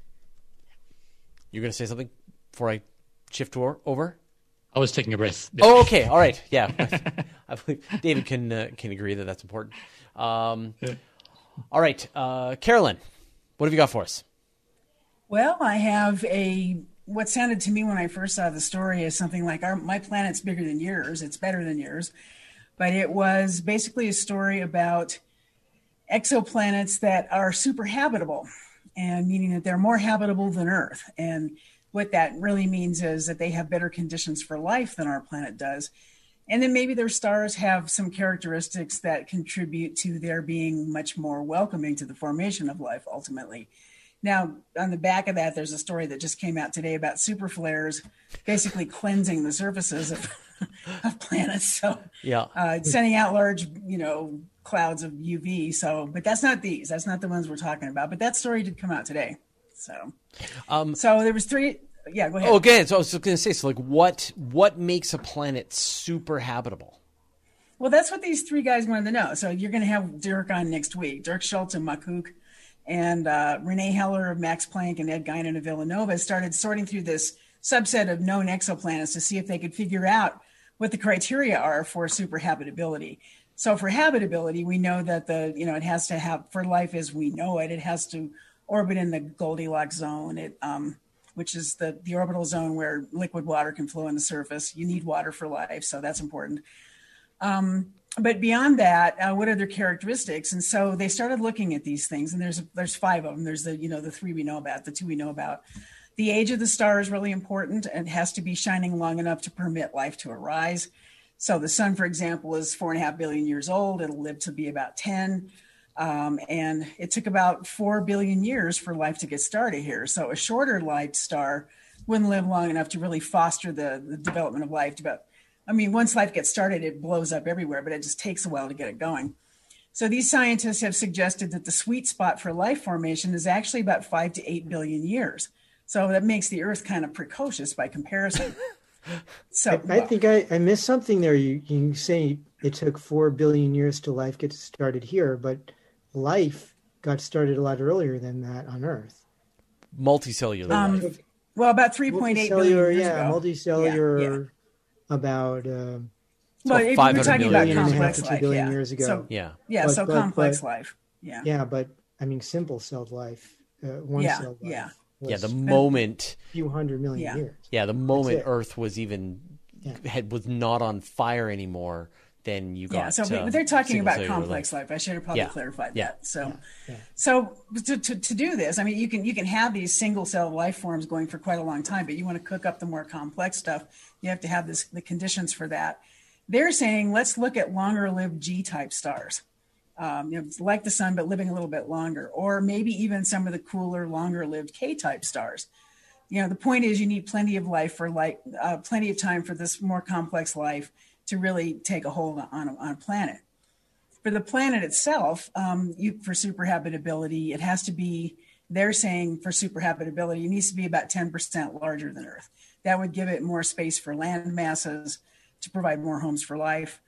A: You're going to say something before I shift to- over?
C: I was taking a breath.
A: Oh, okay. All right. Yeah. I believe David can uh, can agree that that's important. Um,
C: Yeah.
A: all right. Uh, Carolyn, what have you got for us?
B: Well, I have a what sounded to me when I first saw the story as something like our my planet's bigger than yours. It's better than yours, but it was basically a story about exoplanets that are super habitable, and meaning that they're more habitable than Earth. And what that really means is that they have better conditions for life than our planet does. And then maybe their stars have some characteristics that contribute to their being much more welcoming to the formation of life ultimately. Now, on the back of that, there's a story that just came out today about super flares basically cleansing the surfaces of, of planets. So
A: Yeah.
B: uh, sending out large, you know, clouds of U V. So, but that's not these. That's not the ones we're talking about. But that story did come out today. So,
A: Um,
B: so there was three. Yeah, go ahead.
A: oh, again, so I was just going to say, so like, what what makes a planet super habitable?
B: Well, that's what these three guys wanted to know. So you're going to have Dirk on next week. Dirk Schultz and Makuk and uh, Renee Heller of Max Planck and Ed Guinan of Villanova started sorting through this subset of known exoplanets to see if they could figure out what the criteria are for super habitability. So for habitability, we know that the, you know, it has to have, for life as we know it, it has to orbit in the Goldilocks zone, it, um, which is the, the orbital zone where liquid water can flow on the surface. You need water for life, so that's important. Um, but beyond that, uh, what are their characteristics? And so they started looking at these things, and there's there's five of them. There's the, you know, the three we know about, the two we know about. The age of the star is really important, and it has to be shining long enough to permit life to arise. So the sun, for example, is four and a half billion years old. It'll live to be about ten. Um, and it took about four billion years for life to get started here. So a shorter lived star wouldn't live long enough to really foster the, the development of life. But I mean, once life gets started, it blows up everywhere, but it just takes a while to get it going. So these scientists have suggested that the sweet spot for life formation is actually about five to eight billion years. So that makes the Earth kind of precocious by comparison. So
E: I, I think I, I missed something there. You, you say it took four billion years till life gets started here, but life got started a lot earlier than that on Earth.
A: Multicellular
B: Um,
A: life.
B: well, about three point eight billion
E: Multicellular,
B: years
E: yeah,
B: ago.
E: multicellular,
B: Yeah, yeah.
E: about um,
B: Well, if
A: five
B: we're
A: hundred
B: talking about
A: million
E: billion and a half
B: complex
E: to two
B: life,
E: billion
B: yeah.
E: years ago.
B: So,
A: Yeah.
B: yeah,
E: But-
B: so
E: but-
B: complex
E: but-
B: life. Yeah.
E: yeah, but I mean, simple celled life, uh, one
B: Yeah,
E: celled life.
B: yeah.
E: was
A: Yeah, the moment,
E: a few hundred million
B: Yeah.
E: years.
A: yeah, the moment
E: it.
A: Earth was even
E: Yeah.
A: had was not on fire anymore, then you got.
B: Yeah, so
A: uh,
B: but they're talking about
A: single-cellular
B: complex life. I should have probably
A: Yeah,
B: clarified
A: yeah,
B: that. So,
E: yeah.
B: so to, to, to do this, I mean, you can you can have these single cell life forms going for quite a long time, but you want to cook up the more complex stuff. You have to have this the conditions for that. They're saying let's look at longer lived G type stars, um, you know, like the sun but living a little bit longer, or maybe even some of the cooler, longer lived K type stars. You know, the point is you need plenty of life for like uh, plenty of time for this more complex life to really take a hold on a, on a planet. For the planet itself, um, you, for superhabitability, it has to be, they're saying for superhabitability, it needs to be about ten percent larger than Earth. That would give it more space for land masses to provide more homes for life.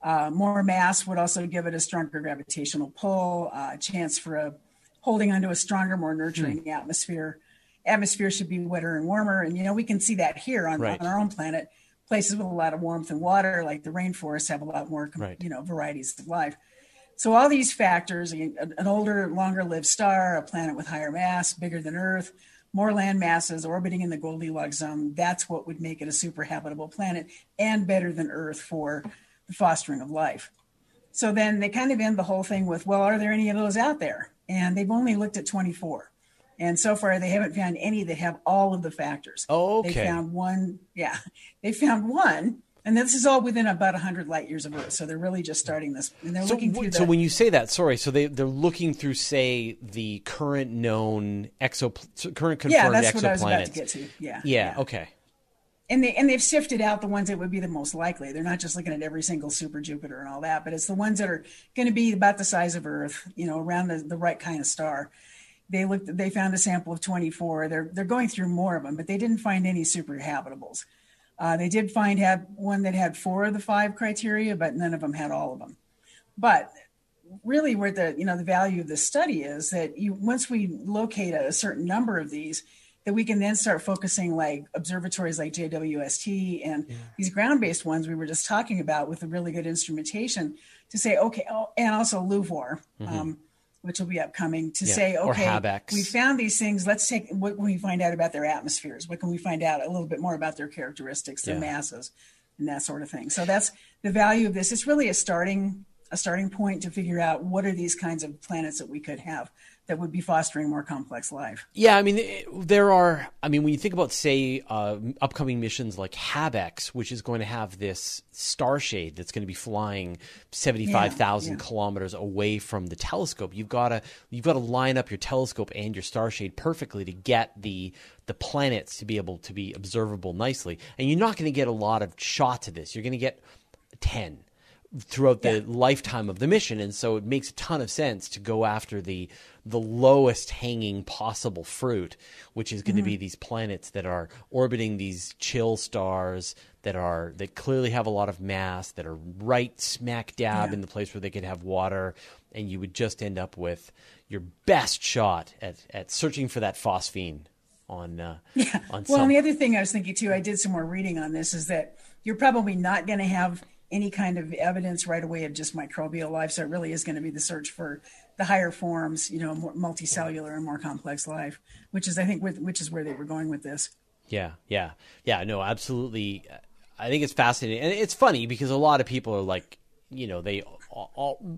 B: Uh, more mass would also give it a stronger gravitational pull, uh, a chance for a holding onto a stronger, more nurturing hmm. atmosphere. Atmosphere should be wetter and warmer. And, you know, we can see that here on, right. on our own planet. Places with a lot of warmth and water, like the rainforests, have a lot more, right. you know, varieties of life. So all these factors, an older, longer-lived star, a planet with higher mass, bigger than Earth, more land masses orbiting in the Goldilocks zone, that's what would make it a super habitable planet and better than Earth for the fostering of life. So then they kind of end the whole thing with, well, are there any of those out there? And they've only looked at twenty-four. And so far, they haven't found any that have all of the factors.
A: Oh, okay.
B: They found one. Yeah, they found one. And this is all within about one hundred light years of Earth. So they're really just starting this. And they're
A: so,
B: looking through
A: so
B: the,
A: when you say that, sorry, so they, they're looking through, say, the current known exo, current confirmed
B: yeah, that's
A: exoplanets.
B: what I was about to get to. Yeah.
A: Yeah, yeah. Okay.
B: And, they, and they've sifted out the ones that would be the most likely. They're not just looking at every single super Jupiter and all that, but it's the ones that are going to be about the size of Earth, you know, around the, the right kind of star. They looked. They found a sample of twenty-four. They're they're going through more of them, but they didn't find any super habitables. Uh, they did find had one that had four of the five criteria, but none of them had all of them. But really, where the you know the value of this study is that you once we locate a, a certain number of these, that we can then start focusing like observatories like J W S T and yeah. these ground-based ones we were just talking about with a really good instrumentation to say okay, oh, and also LUVOIR. Mm-hmm. Um, which will be upcoming, to yeah. say, okay, we found these things. Let's take, what can we find out about their atmospheres? What can we find out a little bit more about their characteristics, their yeah. masses, and that sort of thing. So that's the value of this. It's really a starting, a starting point to figure out what are these kinds of planets that we could have that would be fostering more complex life.
A: Yeah, I mean, there are, I mean, when you think about, say, uh, upcoming missions like HabEx, which is going to have this starshade that's going to be flying seventy-five thousand yeah, yeah. kilometers away from the telescope, you've got to you've got to line up your telescope and your starshade perfectly to get the the planets to be able to be observable nicely. And you're not going to get a lot of shots of this. You're going to get ten throughout the yeah. lifetime of the mission, and so it makes a ton of sense to go after the the lowest hanging possible fruit, which is going mm-hmm. to be these planets that are orbiting these chill stars that are that clearly have a lot of mass, that are right smack dab yeah. in the place where they could have water, and you would just end up with your best shot at at searching for that phosphine on uh,
B: yeah.
A: on
B: well,
A: some...
B: and the other thing I was thinking too, I did some more reading on this, is that you're probably not going to have any kind of evidence right away of just microbial life. So it really is going to be the search for the higher forms, you know, more multicellular and more complex life, which is, I think, with, which is where they were going with this.
A: Yeah, yeah, yeah. No, absolutely. I think it's fascinating. And it's funny because a lot of people are like, you know, they all, all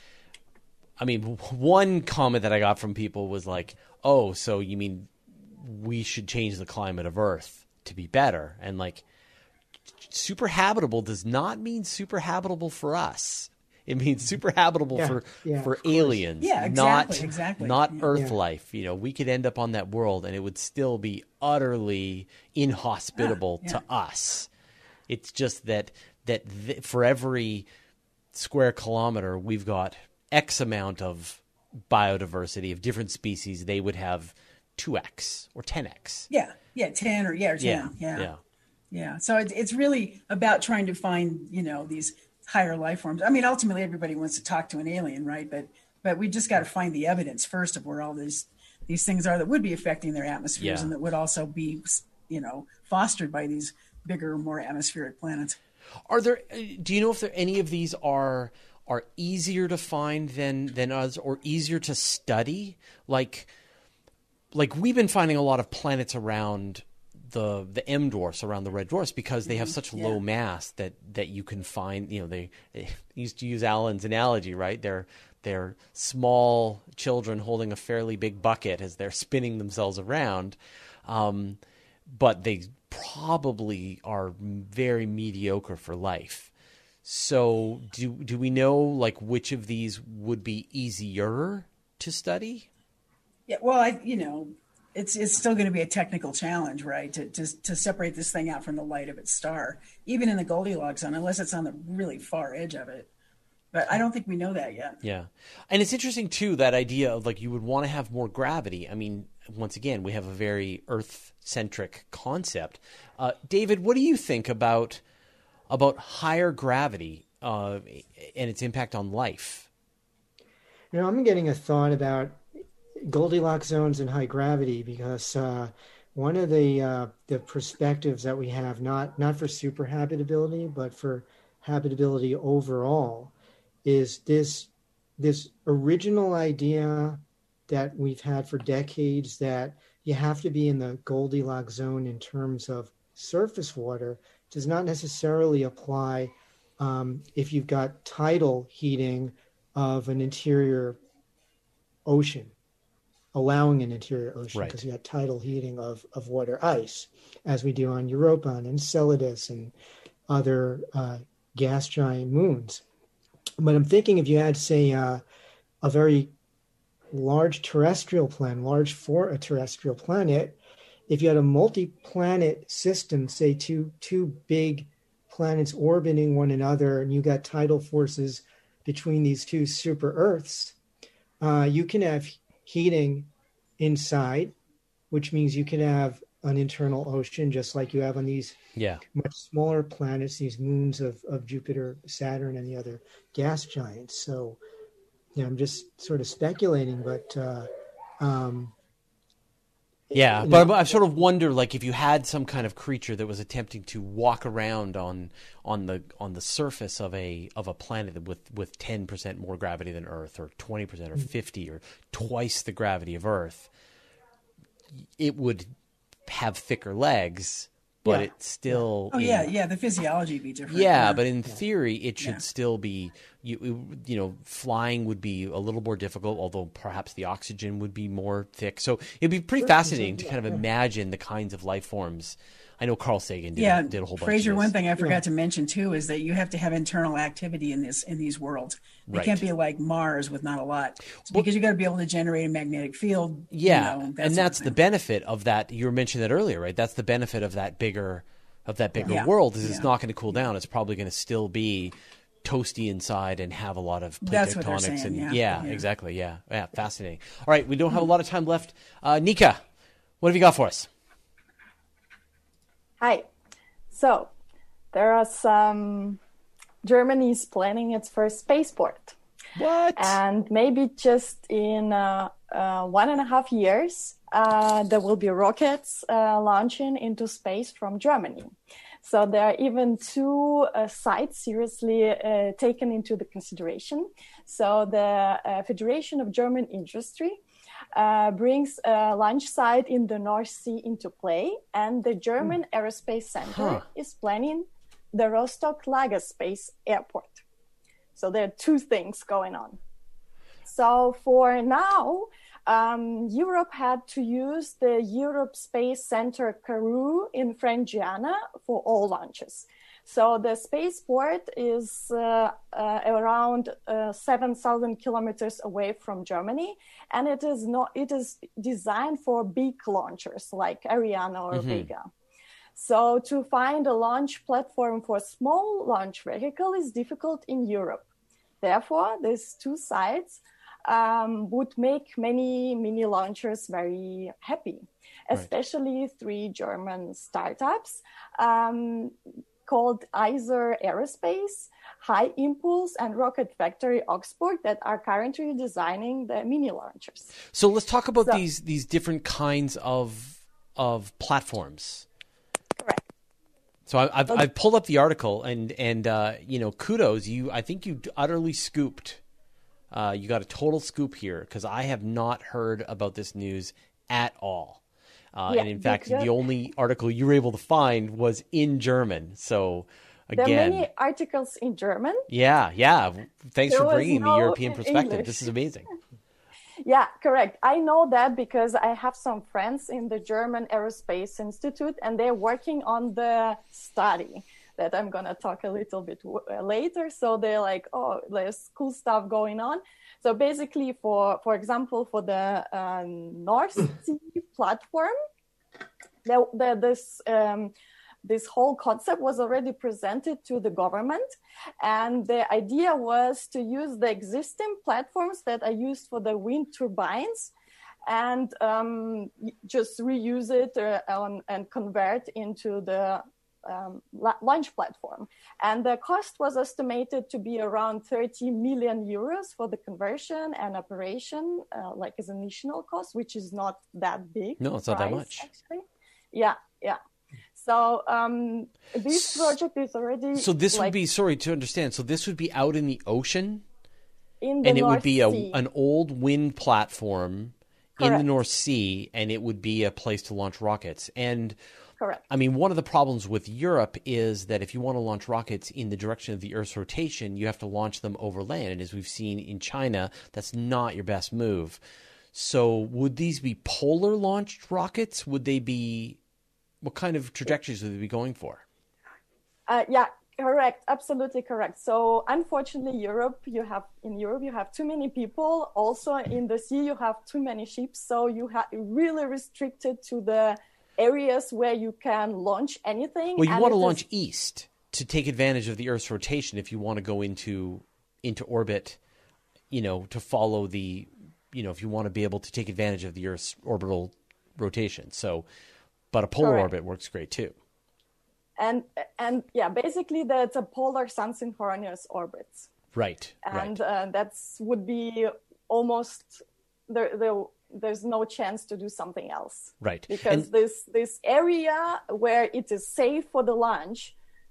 A: I mean, one comment that I got from people was like, oh, so you mean we should change the climate of Earth to be better? And like, super habitable does not mean super habitable for us. It means super habitable yeah, for yeah, for aliens,
B: yeah, exactly,
A: not
B: exactly.
A: not
B: yeah.
A: Earth
B: yeah.
A: life. You know, we could end up on that world and it would still be utterly inhospitable
B: yeah, yeah.
A: to us. It's just that that th- for every square kilometer, we've got X amount of biodiversity of different species. They would have two X or ten X.
B: Yeah, yeah, ten or yeah, or ten.
A: Yeah,
B: yeah.
A: yeah.
B: Yeah, so it's it's really about trying to find, you know, these higher life forms. I mean, ultimately, everybody wants to talk to an alien, right? But but we just got to find the evidence first of where all these these things are that would be affecting their atmospheres
A: yeah.
B: and that would also be, you know, fostered by these bigger, more atmospheric planets.
A: Are there? Do you know if there any of these are are easier to find than than others, or easier to study? Like like we've been finding a lot of planets around the the M dwarfs, around the red dwarfs, because they have such
B: yeah.
A: low mass that that you can find, you know, they, they used to use Alan's analogy, right? They're they're small children holding a fairly big bucket as they're spinning themselves around, um, but they probably are very mediocre for life. So do do we know like which of these would be easier to study?
B: Yeah, well, I you know. It's it's still going to be a technical challenge, right? To, to to separate this thing out from the light of its star, even in the Goldilocks zone, unless it's on the really far edge of it. But I don't think we know that yet.
A: Yeah, and it's interesting too, that idea of like you would want to have more gravity. I mean, once again, we have a very Earth-centric concept. Uh, David, what do you think about about higher gravity uh, and its impact on life.
E: You know, I'm getting a thought about Goldilocks zones and high gravity because uh, one of the uh, the perspectives that we have, not not for super habitability, but for habitability overall, is this this original idea that we've had for decades that you have to be in the Goldilocks zone in terms of surface water does not necessarily apply um, if you've got tidal heating of an interior ocean, allowing an interior ocean, because
A: Right.
E: you got tidal heating of, of water ice, as we do on Europa and Enceladus and other uh, gas giant moons. But I'm thinking if you had, say, uh, a very large terrestrial planet, large for a terrestrial planet, if you had a multi-planet system, say two two big planets orbiting one another, and you got tidal forces between these two super Earths, uh, you can have heating inside, which means you can have an internal ocean, just like you have on these
A: Yeah.
E: much smaller planets, these moons of, of Jupiter, Saturn, and the other gas giants. So, yeah, I'm just sort of speculating, but uh, um,
A: Yeah,
E: you
A: but
E: know,
A: I sort of wonder, like, if you had some kind of creature that was attempting to walk around on on the on the surface of a of a planet with with ten percent more gravity than Earth, or twenty percent, or fifty, or twice the gravity of Earth, it would have thicker legs, but
E: Yeah.
A: it still.
B: Oh
A: in-
B: yeah, yeah. The physiology would be different.
A: Yeah, but in theory, it should
B: Yeah.
A: still be, you, you know, flying would be a little more difficult, although perhaps the oxygen would be more thick. So it'd be pretty fascinating to kind of imagine the kinds of life forms. I know Carl Sagan did,
B: yeah,
A: did a whole bunch
B: Fraser,
A: of this.
B: one thing I forgot to mention too is that you have to have internal activity in this in these worlds. They
A: Right.
B: can't be like Mars with not a lot. It's because you got to be able to generate a magnetic field.
A: Yeah,
B: you know, that
A: and
B: sort of
A: that's the
B: thing.
A: benefit of that. You were mentioning that earlier, right? That's the benefit of that bigger of that bigger
B: Yeah.
A: world is it's
B: Yeah.
A: not going to cool down. It's probably going to still be toasty inside and have a lot of plate
B: That's what they're
A: tectonics.
B: saying,
A: and
B: yeah.
A: yeah,
B: Yeah.
A: exactly. Yeah, yeah, fascinating. All right, we don't have a lot of time left. Uh, Nika, what have you got for us?
D: Hi. So there are some. Germany's planning its first spaceport,
A: What?
D: and maybe just in uh, uh, one and a half years, uh, there will be rockets uh, launching into space from Germany. So there are even two uh, sites seriously uh, taken into the consideration. So the uh, Federation of German Industry uh, brings a launch site in the North Sea into play, and the German Aerospace Center
A: Huh.
D: is planning the Rostock-Lager Space Airport. So there are two things going on. So for now, um, Europe had to use the Europe Space Center Kourou in French Guiana for all launches. So the spaceport is uh, uh, around uh, seven thousand kilometers away from Germany, and it is not. It is designed for big launchers like Ariane or
A: Mm-hmm.
D: Vega. So to find a launch platform for a small launch vehicle is difficult in Europe. Therefore, these two sites um, would make many mini launchers very happy, especially three German startups um, called Eiser Aerospace, High Impulse, and Rocket Factory Augsburg that are currently designing the mini launchers.
A: So let's talk about
D: So-
A: these these different kinds of of platforms.
D: Correct.
A: So I, I've I've pulled up the article and and uh, you know, kudos, you I think you utterly scooped. Uh, you got a total scoop here because I have not heard about this news at all. Uh,
D: Yeah,
A: and in fact,
D: because-
A: the only article you were able to find was in German. So
D: There are
A: again,
D: many articles in German.
A: yeah, yeah. Thanks
D: There
A: for
D: was
A: bringing the
D: no
A: European
D: in
A: perspective.
D: English.
A: This is amazing.
D: Yeah, correct. I know that because I have some friends in the German Aerospace Institute, and they're working on the study that I'm going to talk a little bit w- later. So they're like, oh, there's cool stuff going on. So basically, for for example, for the uh, North Sea platform, there, there, this um, this whole concept was already presented to the government, and the idea was to use the existing platforms that are used for the wind turbines and um, just reuse it uh, on, and convert into the um, launch platform. And the cost was estimated to be around thirty million euros for the conversion and operation, uh, like as an initial cost, which is not that big.
A: No, it's not that much.
D: Actually. Yeah, yeah. So um, this project is already...
A: So this
D: like,
A: would be, sorry to understand, so this would be out in the ocean?
D: In the
A: and it
D: North
A: would be a,
D: Sea.
A: an old wind platform
D: Correct.
A: in the North Sea, and it would be a place to launch rockets. And
D: Correct.
A: I mean, one of the problems with Europe is that if you want to launch rockets in the direction of the Earth's rotation, you have to launch them over land. And as we've seen in China, that's not your best move. So would these be polar launched rockets? Would they be, what kind of trajectories would they be going for?
D: Uh, yeah, correct. Absolutely correct. So unfortunately, Europe, you have in Europe, you have too many people. Also in the sea, you have too many ships. So you have really restricted to the areas where you can launch anything.
A: Well, you
D: and
A: want to
D: it
A: launch
D: is-
A: east to take advantage of the Earth's rotation if you want to go into into orbit, you know, to follow the, you know, if you want to be able to take advantage of the Earth's orbital rotation. So, but a polar
D: Correct.
A: orbit works great too.
D: And and yeah, basically that's a polar sun-synchronous orbits.
A: Right,
D: And
A: right.
D: uh, that's would be almost there, there. There's no chance to do something else.
A: Right.
D: Because
A: And-
D: this this area where it is safe for the launch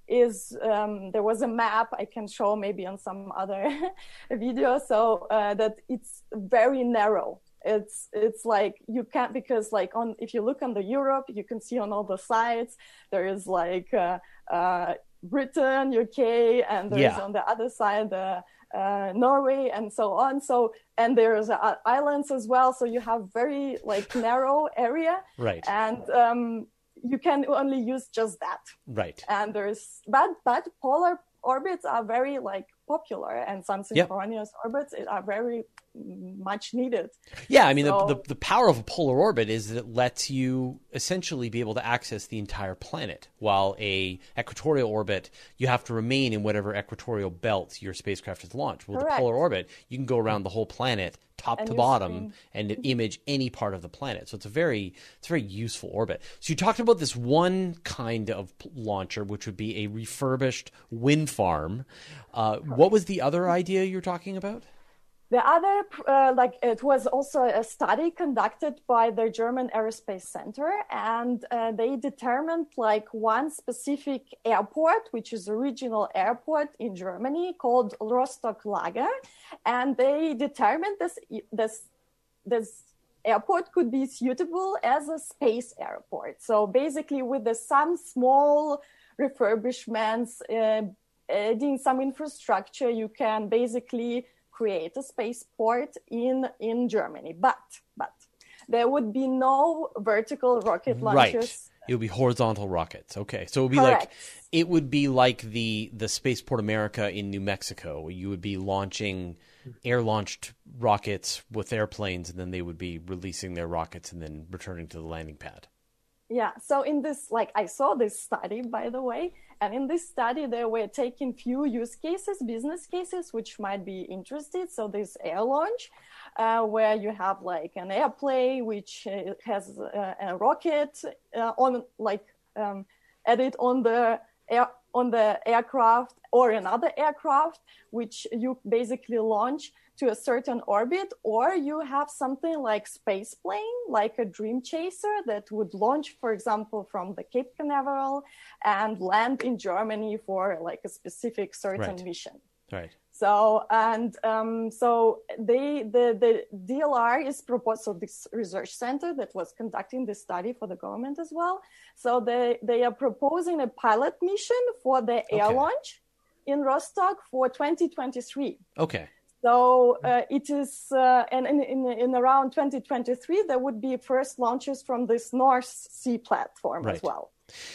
D: is um, there was a map I can show maybe on some other video. So uh, that it's very narrow. It's it's like you can't, because like on if you look on the Europe, you can see on all the sides there is like uh, uh, Britain, U K, and there's
A: Yeah.
D: on the other side uh, uh, Norway and so on. So and there's uh, islands as well. So you have very like narrow area,
A: Right.
D: and um, you can only use just that.
A: Right.
D: And there's but but polar orbits are very like popular, and some synchronous orbits are very much needed.
A: Yeah, I mean,
D: So-
A: the, the the power of a polar orbit is that it lets you essentially be able to access the entire planet, while a equatorial orbit, you have to remain in whatever equatorial belt your spacecraft is launched. With a
D: Correct.
A: polar orbit, you can go around the whole planet, top
D: And
A: to
D: you
A: bottom,
D: screen.
A: and image any part of the planet. So it's a very it's a very useful orbit. So you talked about this one kind of p- launcher, which would be a refurbished wind farm. Uh, what was the other idea you were talking about?
D: The other, uh, like it was also a study conducted by the German Aerospace Center, and uh, they determined like one specific airport, which is a regional airport in Germany called Rostock-Lager, and they determined this this this airport could be suitable as a space airport. So basically, with the, some small refurbishments, uh, adding some infrastructure, you can basically create a spaceport in in Germany, but but there would be no vertical rocket launches.
A: Right. It would be horizontal rockets. Okay. So it would be
D: Correct.
A: like it would be like the the Spaceport America in New Mexico, where you would be launching air launched rockets with airplanes, and then they would be releasing their rockets and then returning to the landing pad.
D: Yeah. So in this, like I saw this study, by the way, and in this study they were taking few use cases, business cases, which might be interested. So this air launch, uh, where you have like an airplane which uh, has uh, a rocket uh, on, like um, added on the air on the aircraft, or another aircraft which you basically launch to a certain orbit, or you have something like space plane, like a Dream Chaser that would launch, for example, from the Cape Canaveral and land in Germany for like a specific certain
A: Right.
D: mission.
A: Right.
D: So and um, so they the the D L R is proposed. So this research center that was conducting this study for the government as well. So they they are proposing a pilot mission for the air
A: Okay.
D: launch in Rostock for twenty twenty-three.
A: Okay.
D: So uh, it is, uh, and in, in, in around twenty twenty-three, there would be first launches from this North Sea platform
A: Right.
D: as well.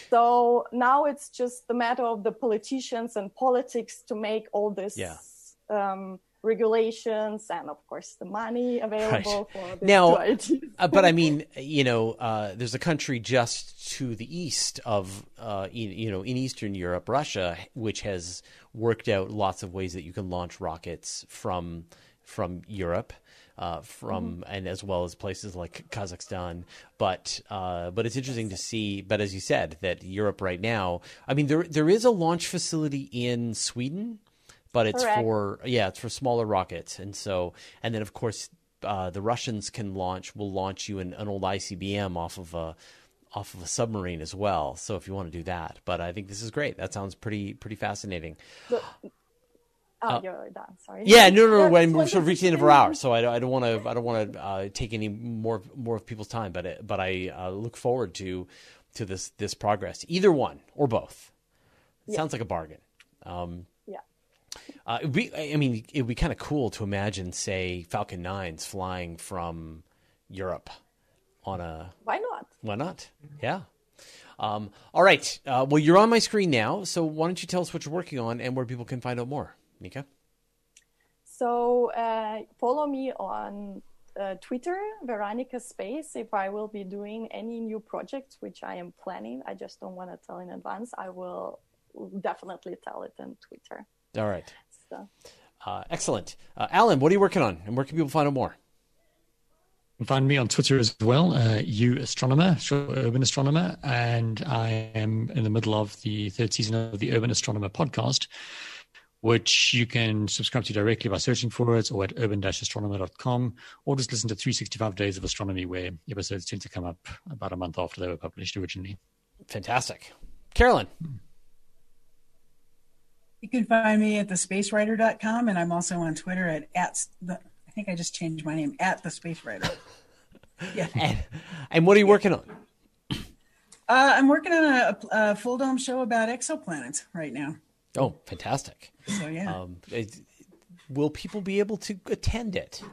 D: So now it's just the matter of the politicians and politics to make all this
A: Yeah.
D: um, regulations and, of course, the money available for this
A: Now,
D: two ideas.
A: uh, but I mean, you know, uh, there's a country just to the east of, uh, in, you know, in Eastern Europe, Russia, which has worked out lots of ways that you can launch rockets from from Europe. uh, from
D: Mm-hmm.
A: and as well as places like Kazakhstan. But uh, but it's interesting to see. But as you said, that Europe right now, I mean, there there is a launch facility in Sweden, but it's
D: Correct.
A: for yeah, it's for smaller rockets, and so and then of course uh, the Russians can launch will launch you an, an old I C B M off of a off of a submarine as well. So if you want to do that, but I think this is great. That sounds pretty pretty fascinating.
D: The- oh, you're done. Sorry.
A: Yeah, no, no, no.
D: That's
A: When we're
D: what
A: sort of
D: it's
A: reaching the end of our
D: been-
A: hour, so I, don't- I don't want to, I don't want to uh, take any more more of people's time. But it, but I uh, look forward to to this this progress, either one or both. It
D: Yeah.
A: sounds like a bargain. Um,
D: Yeah.
A: uh, it'd be, I mean, it would be kind of cool to imagine, say, Falcon nines flying from Europe on a.
D: Why not?
A: Why not? Yeah. Um, all right. Uh, well, you're on my screen now, so why don't you tell us what you're working on and where people can find out more, Nika?
D: So uh, follow me on uh, Twitter, Veronica Space. If I will be doing any new projects, which I am planning, I just don't want to tell in advance. I will definitely tell it on Twitter.
A: All right.
D: So.
A: Uh, excellent. Uh, Alan, what are you working on, and where can people find out more?
C: You can find me on Twitter as well, uh, you astronomer, sure, urban astronomer, and I am in the middle of the third season of the Urban Astronomer podcast, which you can subscribe to directly by searching for it or at urban dash astronomer dot com, or just listen to three hundred sixty-five Days of Astronomy, where episodes tend to come up about a month after they were published originally.
A: Fantastic. Carolyn.
B: You can find me at the space writer dot com, and I'm also on Twitter at, at the, I think I just changed my name, at the Space Writer. Yeah.
A: And, and what are you working on?
B: Uh, I'm working on a, a full dome show about exoplanets right now.
A: Oh, fantastic.
B: So, yeah.
A: Um, it, will people be able to attend it?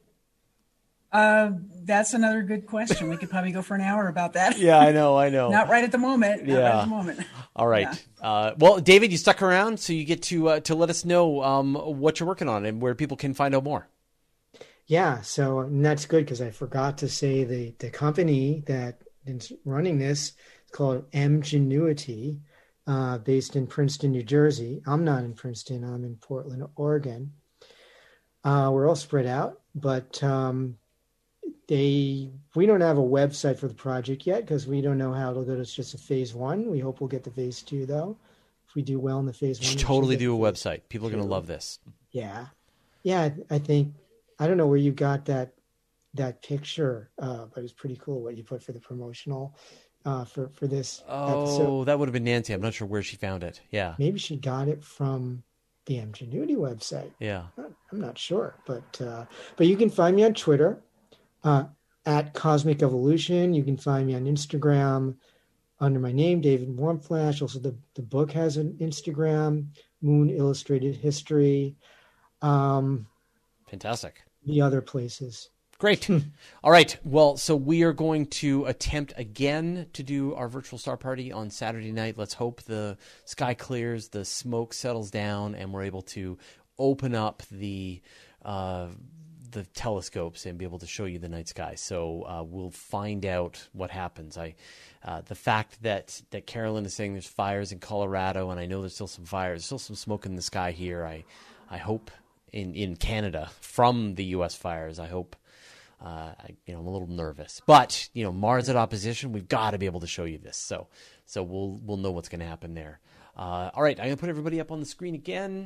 B: Uh, that's another good question. We could probably go for an hour about that.
A: Yeah, I know, I know.
B: Not right at the moment. Not right
A: Yeah.
B: at the moment.
A: All right.
B: Yeah.
A: Uh, well, David, you stuck around, so you get to uh, to let us know um, what you're working on and where people can find out more.
E: Yeah, so and that's good because I forgot to say the the company that is running this is called Mgenuity, uh, based in Princeton, New Jersey. I'm not in Princeton. I'm in Portland, Oregon. Uh, we're all spread out, but um, they we don't have a website for the project yet because we don't know how it'll go. It's just a phase one. We hope we'll get to phase two though. If we do well in the phase
A: You
E: one,
A: should
E: we should
A: totally
E: get
A: do a
E: to phase
A: website. People are going to love this.
E: Yeah, yeah. I think I don't know where you got that that picture, uh, but it's pretty cool what you put for the promotional uh, for for this
A: Oh,
E: episode.
A: that would have been Nancy. I'm not sure where she found it. Yeah,
E: Maybe she got it from the Mgenuity website.
A: yeah.
E: I'm not sure, but uh, but you can find me on Twitter uh, at Cosmic Evolution. You can find me on Instagram under my name, David Warmflash. Also, the the book has an Instagram, Moon Illustrated History. Um,
A: Fantastic.
E: the other places.
A: Great. All right. Well, so we are going to attempt again to do our virtual star party on Saturday night. Let's hope the sky clears, the smoke settles down, and we're able to open up the uh, the telescopes and be able to show you the night sky. So uh, we'll find out what happens. I uh, the fact that that Carolyn is saying there's fires in Colorado, and I know there's still some fires, there's still some smoke in the sky here. I I hope in in Canada from the U S fires. I hope. Uh, I, you know, I'm a little nervous, but you know, Mars at opposition. We've got to be able to show you this, so so we'll we'll know what's going to happen there. Uh, all right, I'm going to put everybody up on the screen again.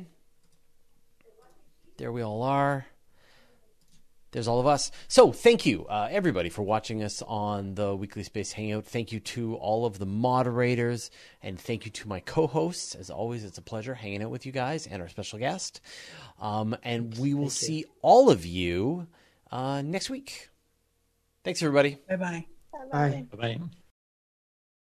A: There we all are. There's all of us. So thank you, uh, everybody, for watching us on the Weekly Space Hangout. Thank you to all of the moderators, and thank you to my co-hosts. As always, it's a pleasure hanging out with you guys and our special guest. Um, and we will see all of you uh, next week. Thanks, everybody.
B: Bye-bye.
E: Bye.
C: Bye-bye.